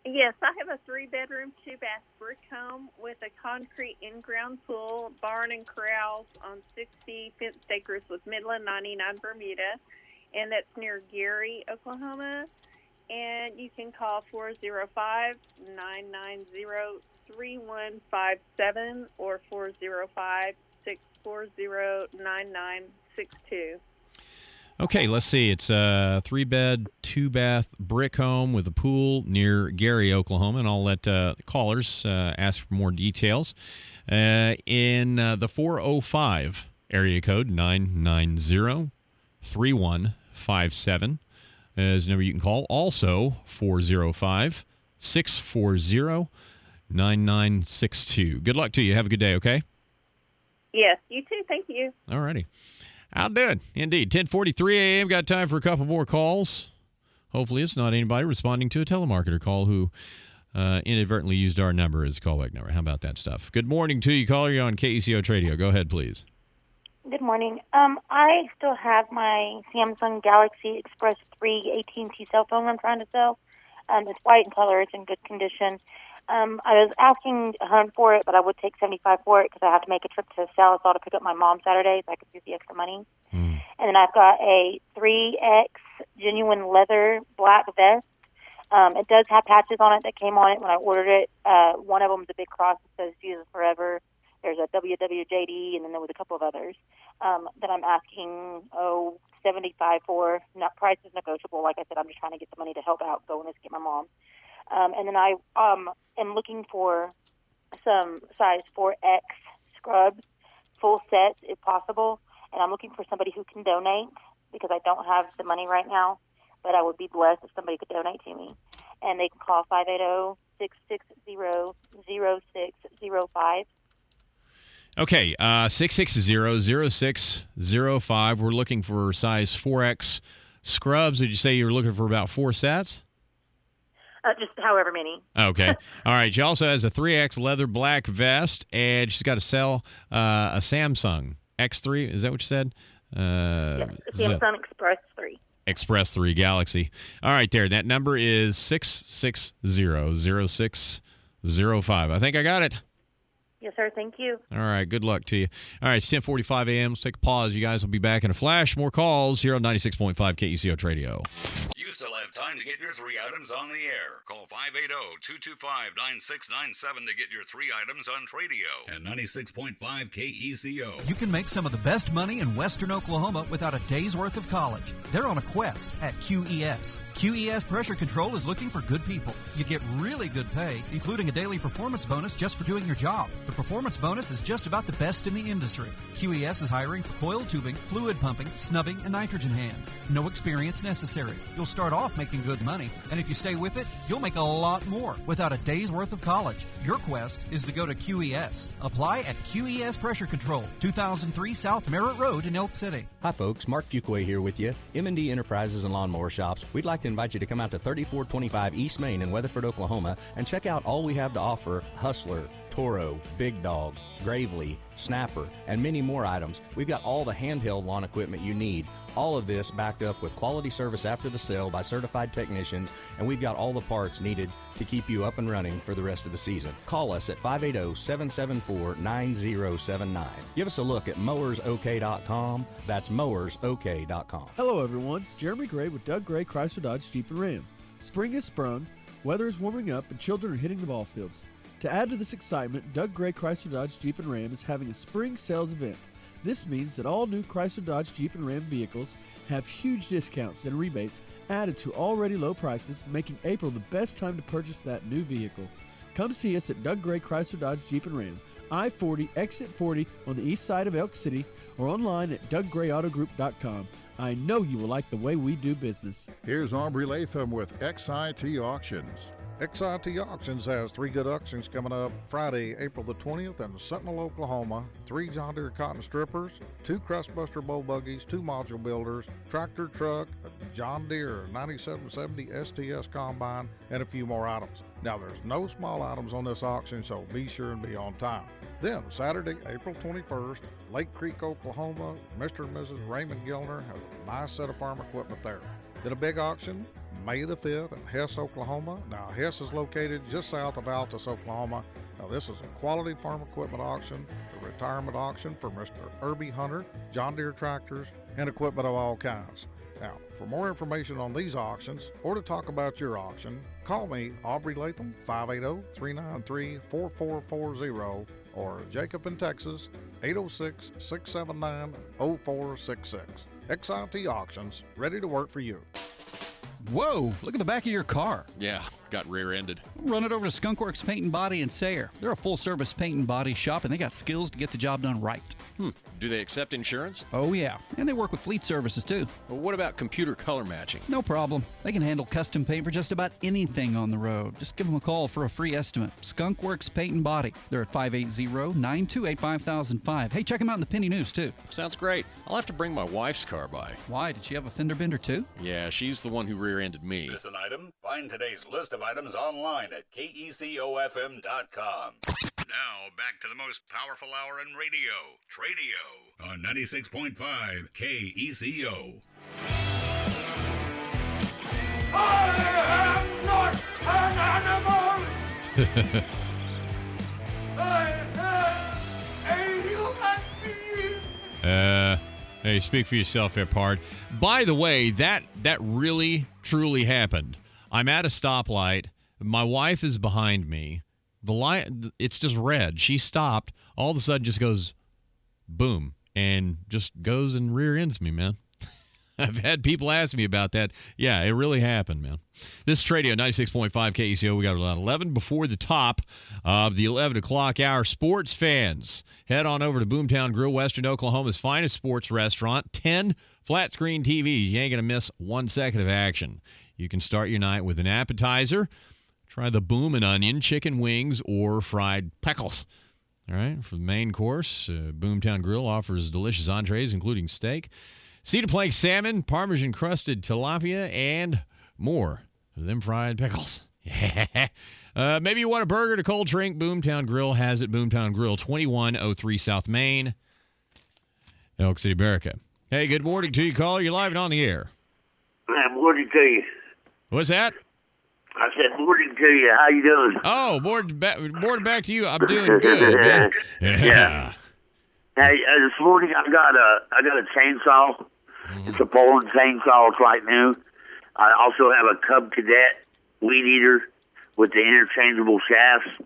Yes, I have a three-bedroom, two-bath brick home with a concrete in-ground pool, barn and corrals on sixty fenced acres with Midland ninety-nine Bermuda, and that's near Gary, Oklahoma. And you can call four oh five, nine nine zero, three one five seven or four oh five, six four zero, nine nine six two. Okay, let's see. It's a three-bed, two-bath brick home with a pool near Gary, Oklahoma, and I'll let uh, callers uh, ask for more details. Uh, in uh, the four oh five area code, nine nine zero, three one five seven is the number you can call. Also, four oh five, six four zero, nine nine six two. Good luck to you. Have a good day, okay? Yes, you too. Thank you. All righty. I'll do it. Indeed. ten forty-three a.m. Got time for a couple more calls. Hopefully it's not anybody responding to a telemarketer call who uh, inadvertently used our number as a callback number. How about that stuff? Good morning to you, caller. You're on K E C O Radio. Go ahead, please. Good morning. Um, I still have my Samsung Galaxy Express three A T and T cell phone I'm trying to sell. Um, it's white in color. It's in good condition. Um, I was asking one hundred for it, but I would take seventy-five for it because I have to make a trip to Salisbury to pick up my mom Saturday, so I could use the extra money. Mm. And then I've got a three X genuine leather black vest. Um, it does have patches on it that came on it when I ordered it. Uh, one of them is a big cross that says Jesus Forever. There's a W W J D, and then there was a couple of others um, that I'm asking, oh, seventy-five for. Not price is negotiable. Like I said, I'm just trying to get the money to help out go and get my mom. Um, and then I um, am looking for some size four X scrubs, full sets if possible. And I'm looking for somebody who can donate because I don't have the money right now. But I would be blessed if somebody could donate to me. And they can call five eight zero, six six zero, zero six zero five. Okay, uh, six six zero, zero six zero five. We're looking for size four X scrubs. Did you say you were looking for about four sets? Uh, just however many. Okay. All right. She also has a three X leather black vest, and she's got to sell uh, a Samsung X three. Is that what you said? Uh, yes, Samsung Express three. Express three Galaxy. All right, there. That number is six six zero, zero six zero five. I think I got it. Yes, sir. Thank you. All right. Good luck to you. All right. It's ten forty-five a.m. Let's take a pause. You guys will be back in a flash. More calls here on ninety-six point five K E C O Radio. You still have time to get your three items on the air. Call five eight zero, two two five, nine six nine seven to get your three items on Tradio at ninety-six point five K E C O. You can make some of the best money in western Oklahoma without a day's worth of college. They're on a quest at Q E S. Q E S Pressure Control is looking for good people. You get really good pay, including a daily performance bonus just for doing your job. The performance bonus is just about the best in the industry. Q E S is hiring for coiled tubing, fluid pumping, snubbing, and nitrogen hands. No experience necessary. You'll start off making good money, and if you stay with it, you'll make a lot more without a day's worth of college. Your quest is to go to Q E S. Apply at Q E S Pressure Control, two thousand three South Merritt Road in Elk City. Hi folks, Mark Fuquay here with you. M and D Enterprises and Lawnmower Shops. We'd like to invite you to come out to thirty-four twenty-five East Main in Weatherford, Oklahoma, and check out all we have to offer: Hustler, Toro, Big Dog, Gravely, Snapper, and many more items. We've got all the handheld lawn equipment you need. All of this backed up with quality service after the sale by certified technicians, and we've got all the parts needed to keep you up and running for the rest of the season. Call us at five eight zero, seven seven four, nine zero seven nine. Give us a look at mowers O K dot com. That's mowers O K dot com. Hello everyone, Jeremy Gray with Doug Gray Chrysler Dodge Jeep and Ram. Spring has sprung, weather is warming up, and children are hitting the ball fields. To add to this excitement, Doug Gray Chrysler Dodge Jeep and Ram is having a spring sales event. This means that all new Chrysler Dodge Jeep and Ram vehicles have huge discounts and rebates added to already low prices, making April the best time to purchase that new vehicle. Come see us at Doug Gray Chrysler Dodge Jeep and Ram, I forty, Exit forty on the east side of Elk City, or online at doug gray auto group dot com. I know you will like the way we do business. Here's Aubrey Latham with X I T Auctions. X I T Auctions has three good auctions coming up Friday, April the twentieth in Sentinel, Oklahoma. Three John Deere cotton strippers, two Crustbuster bull buggies, two module builders, tractor truck, a John Deere ninety-seven seventy S T S combine, and a few more items. Now there's no small items on this auction, so be sure and be on time. Then Saturday, April twenty-first, Lake Creek, Oklahoma, Mister and Missus Raymond Gilner have a nice set of farm equipment there. Then a big auction May the fifth in Hess, Oklahoma. Now, Hess is located just south of Altus, Oklahoma. Now, this is a quality farm equipment auction, a retirement auction for Mister Irby Hunter, John Deere tractors, and equipment of all kinds. Now, for more information on these auctions or to talk about your auction, call me, Aubrey Latham, five eight zero, three nine three, four four four zero, or Jacob in Texas, eight oh six, six seven nine, oh four six six. X I T Auctions, ready to work for you. Whoa, look at the back of your car. Yeah, got rear-ended. Run it over to Skunkworks Paint and Body in Sayre. They're a full-service paint and body shop, and they got skills to get the job done right. Hmm. Do they accept insurance? Oh, yeah. And they work with fleet services, too. Well, what about computer color matching? No problem. They can handle custom paint for just about anything on the road. Just give them a call for a free estimate. Skunkworks Paint and Body. They're at five eight zero, nine two eight, five thousand five. Hey, check them out in the Penny News, too. Sounds great. I'll have to bring my wife's car by. Why? Did she have a fender bender, too? Yeah, she's the one who rear-ended me. Miss an item? Find today's list of items online at K E C O F M dot com. Now, back to the most powerful hour in radio, Tradio, on ninety-six point five K E C O. I am not an animal! I am a human being! Uh, hey, speak for yourself there, Pard. By the way, that that really, truly happened. I'm at a stoplight. My wife is behind me. The light, it's just red. She stopped. All of a sudden, just goes, boom, and just goes and rear ends me, man. I've had people ask me about that. Yeah, it really happened, man. This is Tradio, ninety-six point five K E C O. We got about eleven before the top of the eleven o'clock hour. Sports fans, head on over to Boomtown Grill, Western Oklahoma's finest sports restaurant. ten flat screen T Vs. You ain't going to miss one second of action. You can start your night with an appetizer. Try the Boom and Onion chicken wings or fried pickles. All right, for the main course, uh, Boomtown Grill offers delicious entrees, including steak, cedar plank salmon, parmesan-crusted tilapia, and more. Them fried pickles. Yeah. Uh, maybe you want a burger to cold drink. Boomtown Grill has it. Boomtown Grill, twenty-one oh three South Main, Elk City, America. Hey, good morning to you, caller. You're live and on the air. Good morning to you. What's that? I said morning to you. How you doing? Oh, morning back, morning back to you. I'm doing good, man. Yeah. Yeah. Hey, uh, this morning I got a I got a chainsaw. Mm-hmm. It's a Poland chainsaw. It's like new. I also have a Cub Cadet weed eater with the interchangeable shafts.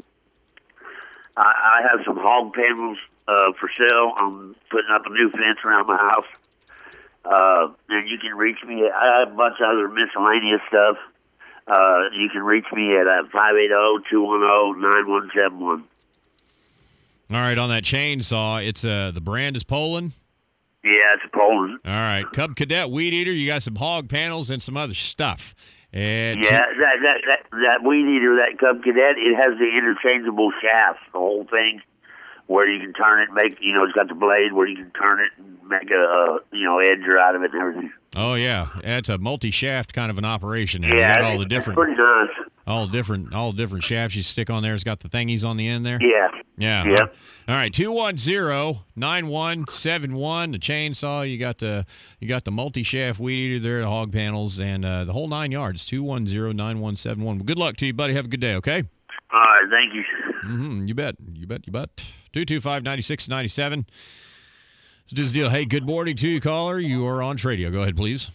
I, I have some hog panels uh, for sale. I'm putting up a new fence around my house. Uh, and you can reach me. I have a bunch of other miscellaneous stuff. Uh, you can reach me at uh, five eight zero, two one zero, nine one seven one. All right, on that chainsaw, it's uh, the brand is Poland? Yeah, it's a Poland. All right, Cub Cadet weed eater, you got some hog panels and some other stuff. And yeah, that, that, that, that weed eater, that Cub Cadet, it has the interchangeable shafts, the whole thing, where you can turn it, make, you know, it's got the blade where you can turn it and make a, uh, you know, edger out of it and everything. Oh, yeah. It's a multi-shaft kind of an operation. Yeah, you got it's, all the different, it's pretty nice. All different, all different shafts you stick on there. It's got the thingies on the end there. Yeah. Yeah. Yeah. All right, two one zero, nine one seven one, the chainsaw. You got the you got the multi-shaft weed eater there, the hog panels, and uh, the whole nine yards. two one zero, nine one seven one. Well, good luck to you, buddy. Have a good day, okay? All right, thank you. Mm-hmm. You bet. You bet. You bet. two two five, nine six nine seven. Let's do this deal. Hey, good morning to you, caller. You are on Tradio. Go ahead, please.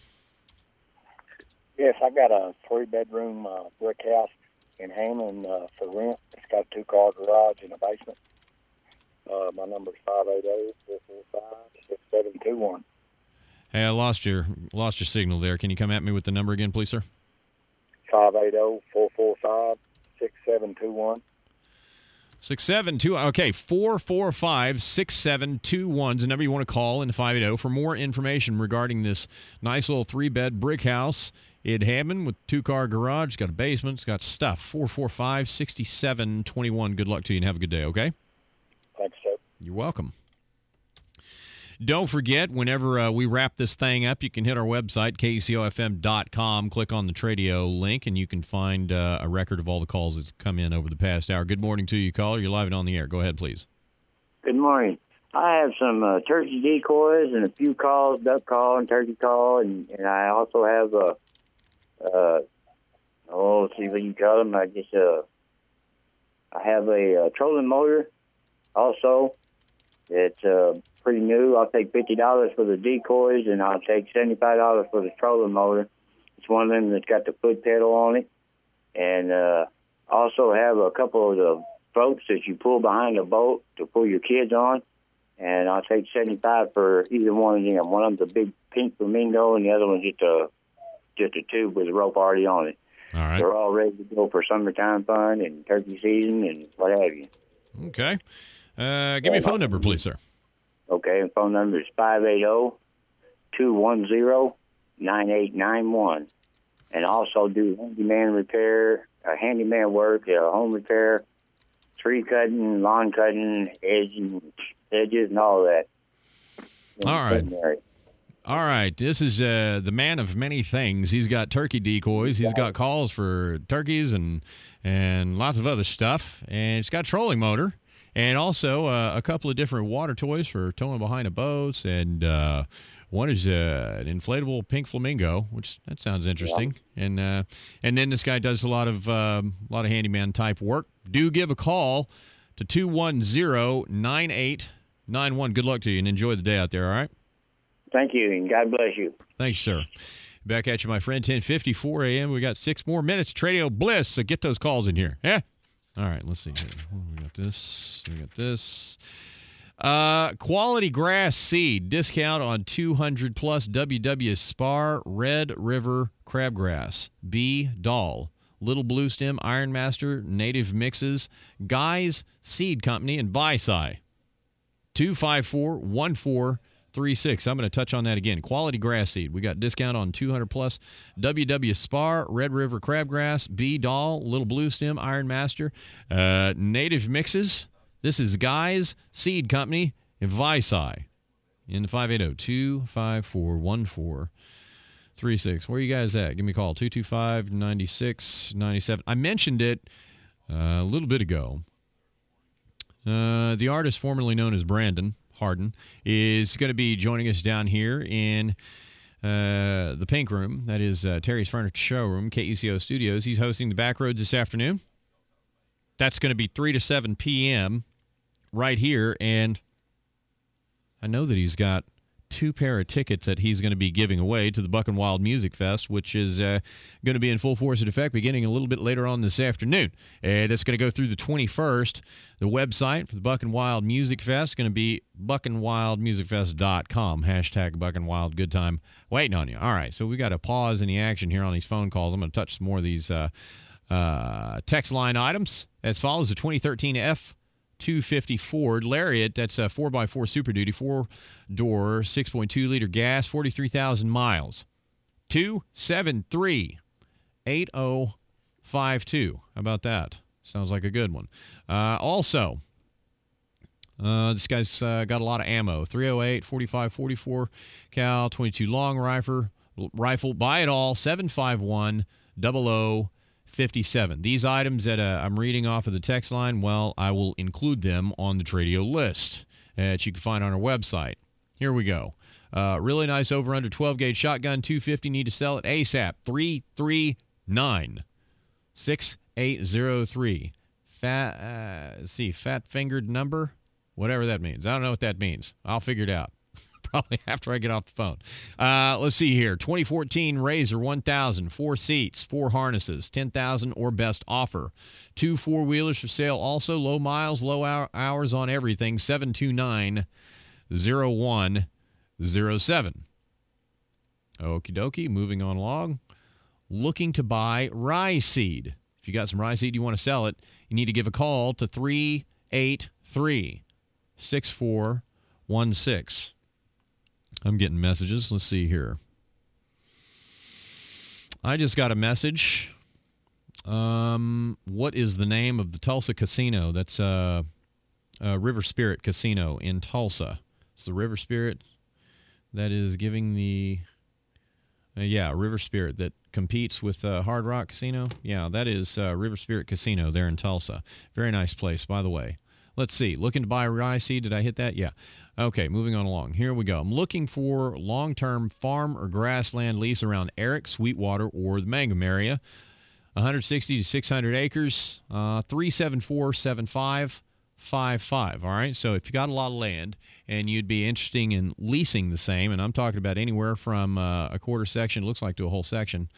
Yes, I got a three-bedroom uh, brick house in Hammond uh, for rent. It's got a two-car garage in the basement. Uh, my number is five eight zero, four four five, six seven two one. Hey, I lost your lost your signal there. Can you come at me with the number again, please, sir? five eight zero, four four five, six seven two one. Six seven two okay, four four five six seven two one is the number you want to call in five eight zero for more information regarding this nice little three bed brick house in Hammond with two car garage. It's got a basement. It's got stuff. Four four five six seven two one. Good luck to you and have a good day. Okay. Thanks, sir. You're welcome. Don't forget, whenever uh, we wrap this thing up, you can hit our website, K E C O F M dot com, click on the Tradio link, and you can find uh, a record of all the calls that's come in over the past hour. Good morning to you, caller. You're live and on the air. Go ahead, please. Good morning. I have some uh, turkey decoys and a few calls, duck call and turkey call, and, and I also have uh, Uh, oh, let's see what you call them. I just, uh, I have a uh, trolling motor also. It's uh, pretty new. I'll take fifty dollars for the decoys, and I'll take seventy-five dollars for the trolling motor. It's one of them that's got the foot pedal on it. And uh, also have a couple of the floats that you pull behind the boat to pull your kids on. And I'll take seventy-five for either one of them. One of them's a big pink flamingo, and the other one's just a, just a tube with a rope already on it. All right. They're all ready to go for summertime fun and turkey season and what have you. Okay. Uh, give me a phone number, please, sir. Okay, and phone number is five eight zero, two one zero, nine eight nine one. And also do handyman repair, uh, handyman work, uh, home repair, tree cutting, lawn cutting, edging, edges, and all that. All right. All right. This is uh, the man of many things. He's got turkey decoys. He's got calls for turkeys and and lots of other stuff. And it's got a trolling motor. And also uh, a couple of different water toys for towing behind the boats. And uh, one is uh, an inflatable pink flamingo, which that sounds interesting. Yeah. And uh, and then this guy does a lot of uh, a lot of handyman type work. Do give a call to two one zero, nine eight nine one. Good luck to you and enjoy the day out there. All right. Thank you, and God bless you. Thanks, sir. Back at you, my friend. ten fifty-four a.m. We got six more minutes. Tradio Bliss. So get those calls in here. Yeah. All right, let's see here. We got this. We got this. Uh, quality grass seed discount on two hundred plus W W Spar Red River crabgrass. B. Doll. Little Blue Stem, Iron Master, Native Mixes, Guys Seed Company, and Visai. two five four, one four three six. I'm going to touch on that again. Quality grass seed. We got discount on two hundred plus W W Spar, Red River Crabgrass, B Doll, Little Blue Stem, Iron Master, uh, Native Mixes. This is Guys Seed Company and Visai in the five eight zero, two five four, one four three six. Where are you guys at? Give me a call, two two five, nine six nine seven. I mentioned it uh, a little bit ago. Uh, the artist formerly known as Brandon Harden is going to be joining us down here in uh, the Pink Room. That is uh, Terry's Furniture Showroom, K E C O Studios. He's hosting the Backroads this afternoon. That's going to be three to seven p.m. right here. And I know that he's got two pair of tickets that he's going to be giving away to the Buck and Wild Music Fest, which is uh, going to be in full force and effect beginning a little bit later on this afternoon. And it's going to go through the twenty-first. The website for the Buck and Wild Music Fest is going to be buck and wild music fest dot com. Hashtag Buck and Wild. Good time waiting on you. All right, so we got to pause in the action here on these phone calls. I'm going to touch some more of these uh, uh, text line items as follows. The twenty thirteen F two fifty Ford Lariat, that's a four by four Super Duty, four-door, six point two liter gas, forty-three thousand miles. two seven three, eight oh five two. How about that? Sounds like a good one. Uh, also, uh, this guy's uh, got a lot of ammo. three oh eight, forty-five, forty-four cal, twenty-two long rifle. Rifle. Buy it all, seven five one, zero zero fifty-seven. These items that uh, I'm reading off of the text line, well, I will include them on the Tradio list that you can find on our website. Here we go. Uh, really nice over under twelve gauge shotgun, two fifty. Need to sell it ASAP. three three nine, six eight zero three. Fat, uh, let's see, fat fingered number, whatever that means. I don't know what that means. I'll figure it out. Probably after I get off the phone. Uh, let's see here. twenty fourteen Razor one thousand, four seats, four harnesses, ten thousand or best offer. Two four-wheelers for sale also. Low miles, low hour, hours on everything. seven two nine, zero one zero seven. Okie dokie. Moving on along. Looking to buy rye seed. If you got some rye seed you want to sell it, you need to give a call to three eight three, six four one six. I'm getting messages. Let's see here. I just got a message. Um, what is the name of the Tulsa casino? That's uh, uh, River Spirit Casino in Tulsa. It's the River Spirit that is giving the, uh, yeah, River Spirit that competes with uh, Hard Rock Casino. Yeah, that is uh, River Spirit Casino there in Tulsa. Very nice place, by the way. Let's see. Looking to buy rye seed. Did I hit that? Yeah. Okay, moving on along. Here we go. I'm looking for long-term farm or grassland lease around Eric, Sweetwater, or the Mangum area. one sixty to six hundred acres, uh, three seven four, seven five five five. All right, so if you got a lot of land and you'd be interested in leasing the same, and I'm talking about anywhere from uh, a quarter section, looks like to a whole section.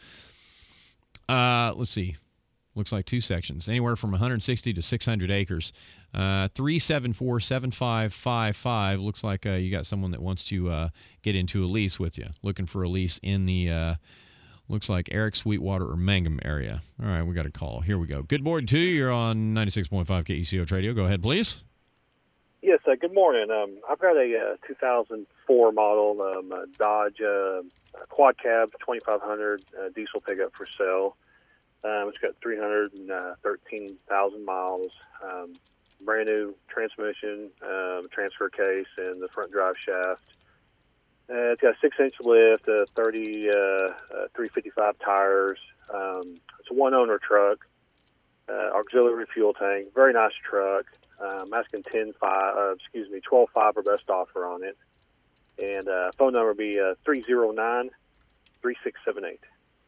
Uh, let's see. Looks like two sections, anywhere from one sixty to six hundred acres. Uh, three seven four, seven five five five. Looks like uh, you got someone that wants to uh, get into a lease with you, looking for a lease in the, uh, looks like Eric, Sweetwater, or Mangum area. All right, we got a call. Here we go. Good morning to you. You're on ninety-six point five K E C O Radio. Go ahead, please. Yes, uh, good morning. Um, I've got a uh, two thousand four model um, uh, Dodge uh, quad cab twenty-five hundred uh, diesel pickup for sale. Um, it's got three hundred thirteen thousand miles, um, brand new transmission, um, transfer case, and the front drive shaft. Uh, it's got a six-inch lift, uh, thirty, uh, uh, three fifty-five tires. Um, it's a one-owner truck, uh, auxiliary fuel tank. Very nice truck. Uh, I'm asking ten five, uh, excuse me, twelve five or best offer on it. And uh, phone number would be uh, three oh nine, three six seven eight.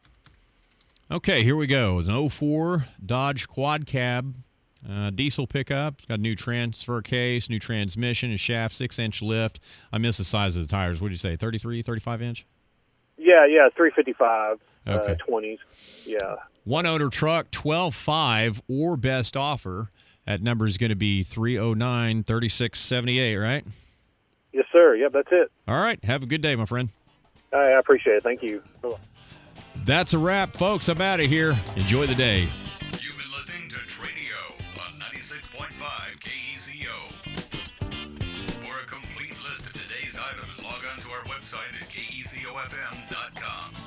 Okay, here we go. It's an oh four Dodge Quad Cab uh, diesel pickup. It's got a new transfer case, new transmission, a shaft, six-inch lift. I missed the size of the tires. What did you say, thirty-three, thirty-five inch? Yeah, yeah, three fifty-five, okay. uh, twenties. Yeah. One-owner truck, twelve five or best offer. That number is going to be three oh nine, three six seven eight, right? Yes, sir. Yep, that's it. All right. Have a good day, my friend. All right, I appreciate it. Thank you. Bye-bye. That's a wrap, folks. I'm out of here. Enjoy the day. You've been listening to Tradio on ninety-six point five K E C O. For a complete list of today's items, log on to our website at K E C O F M dot com.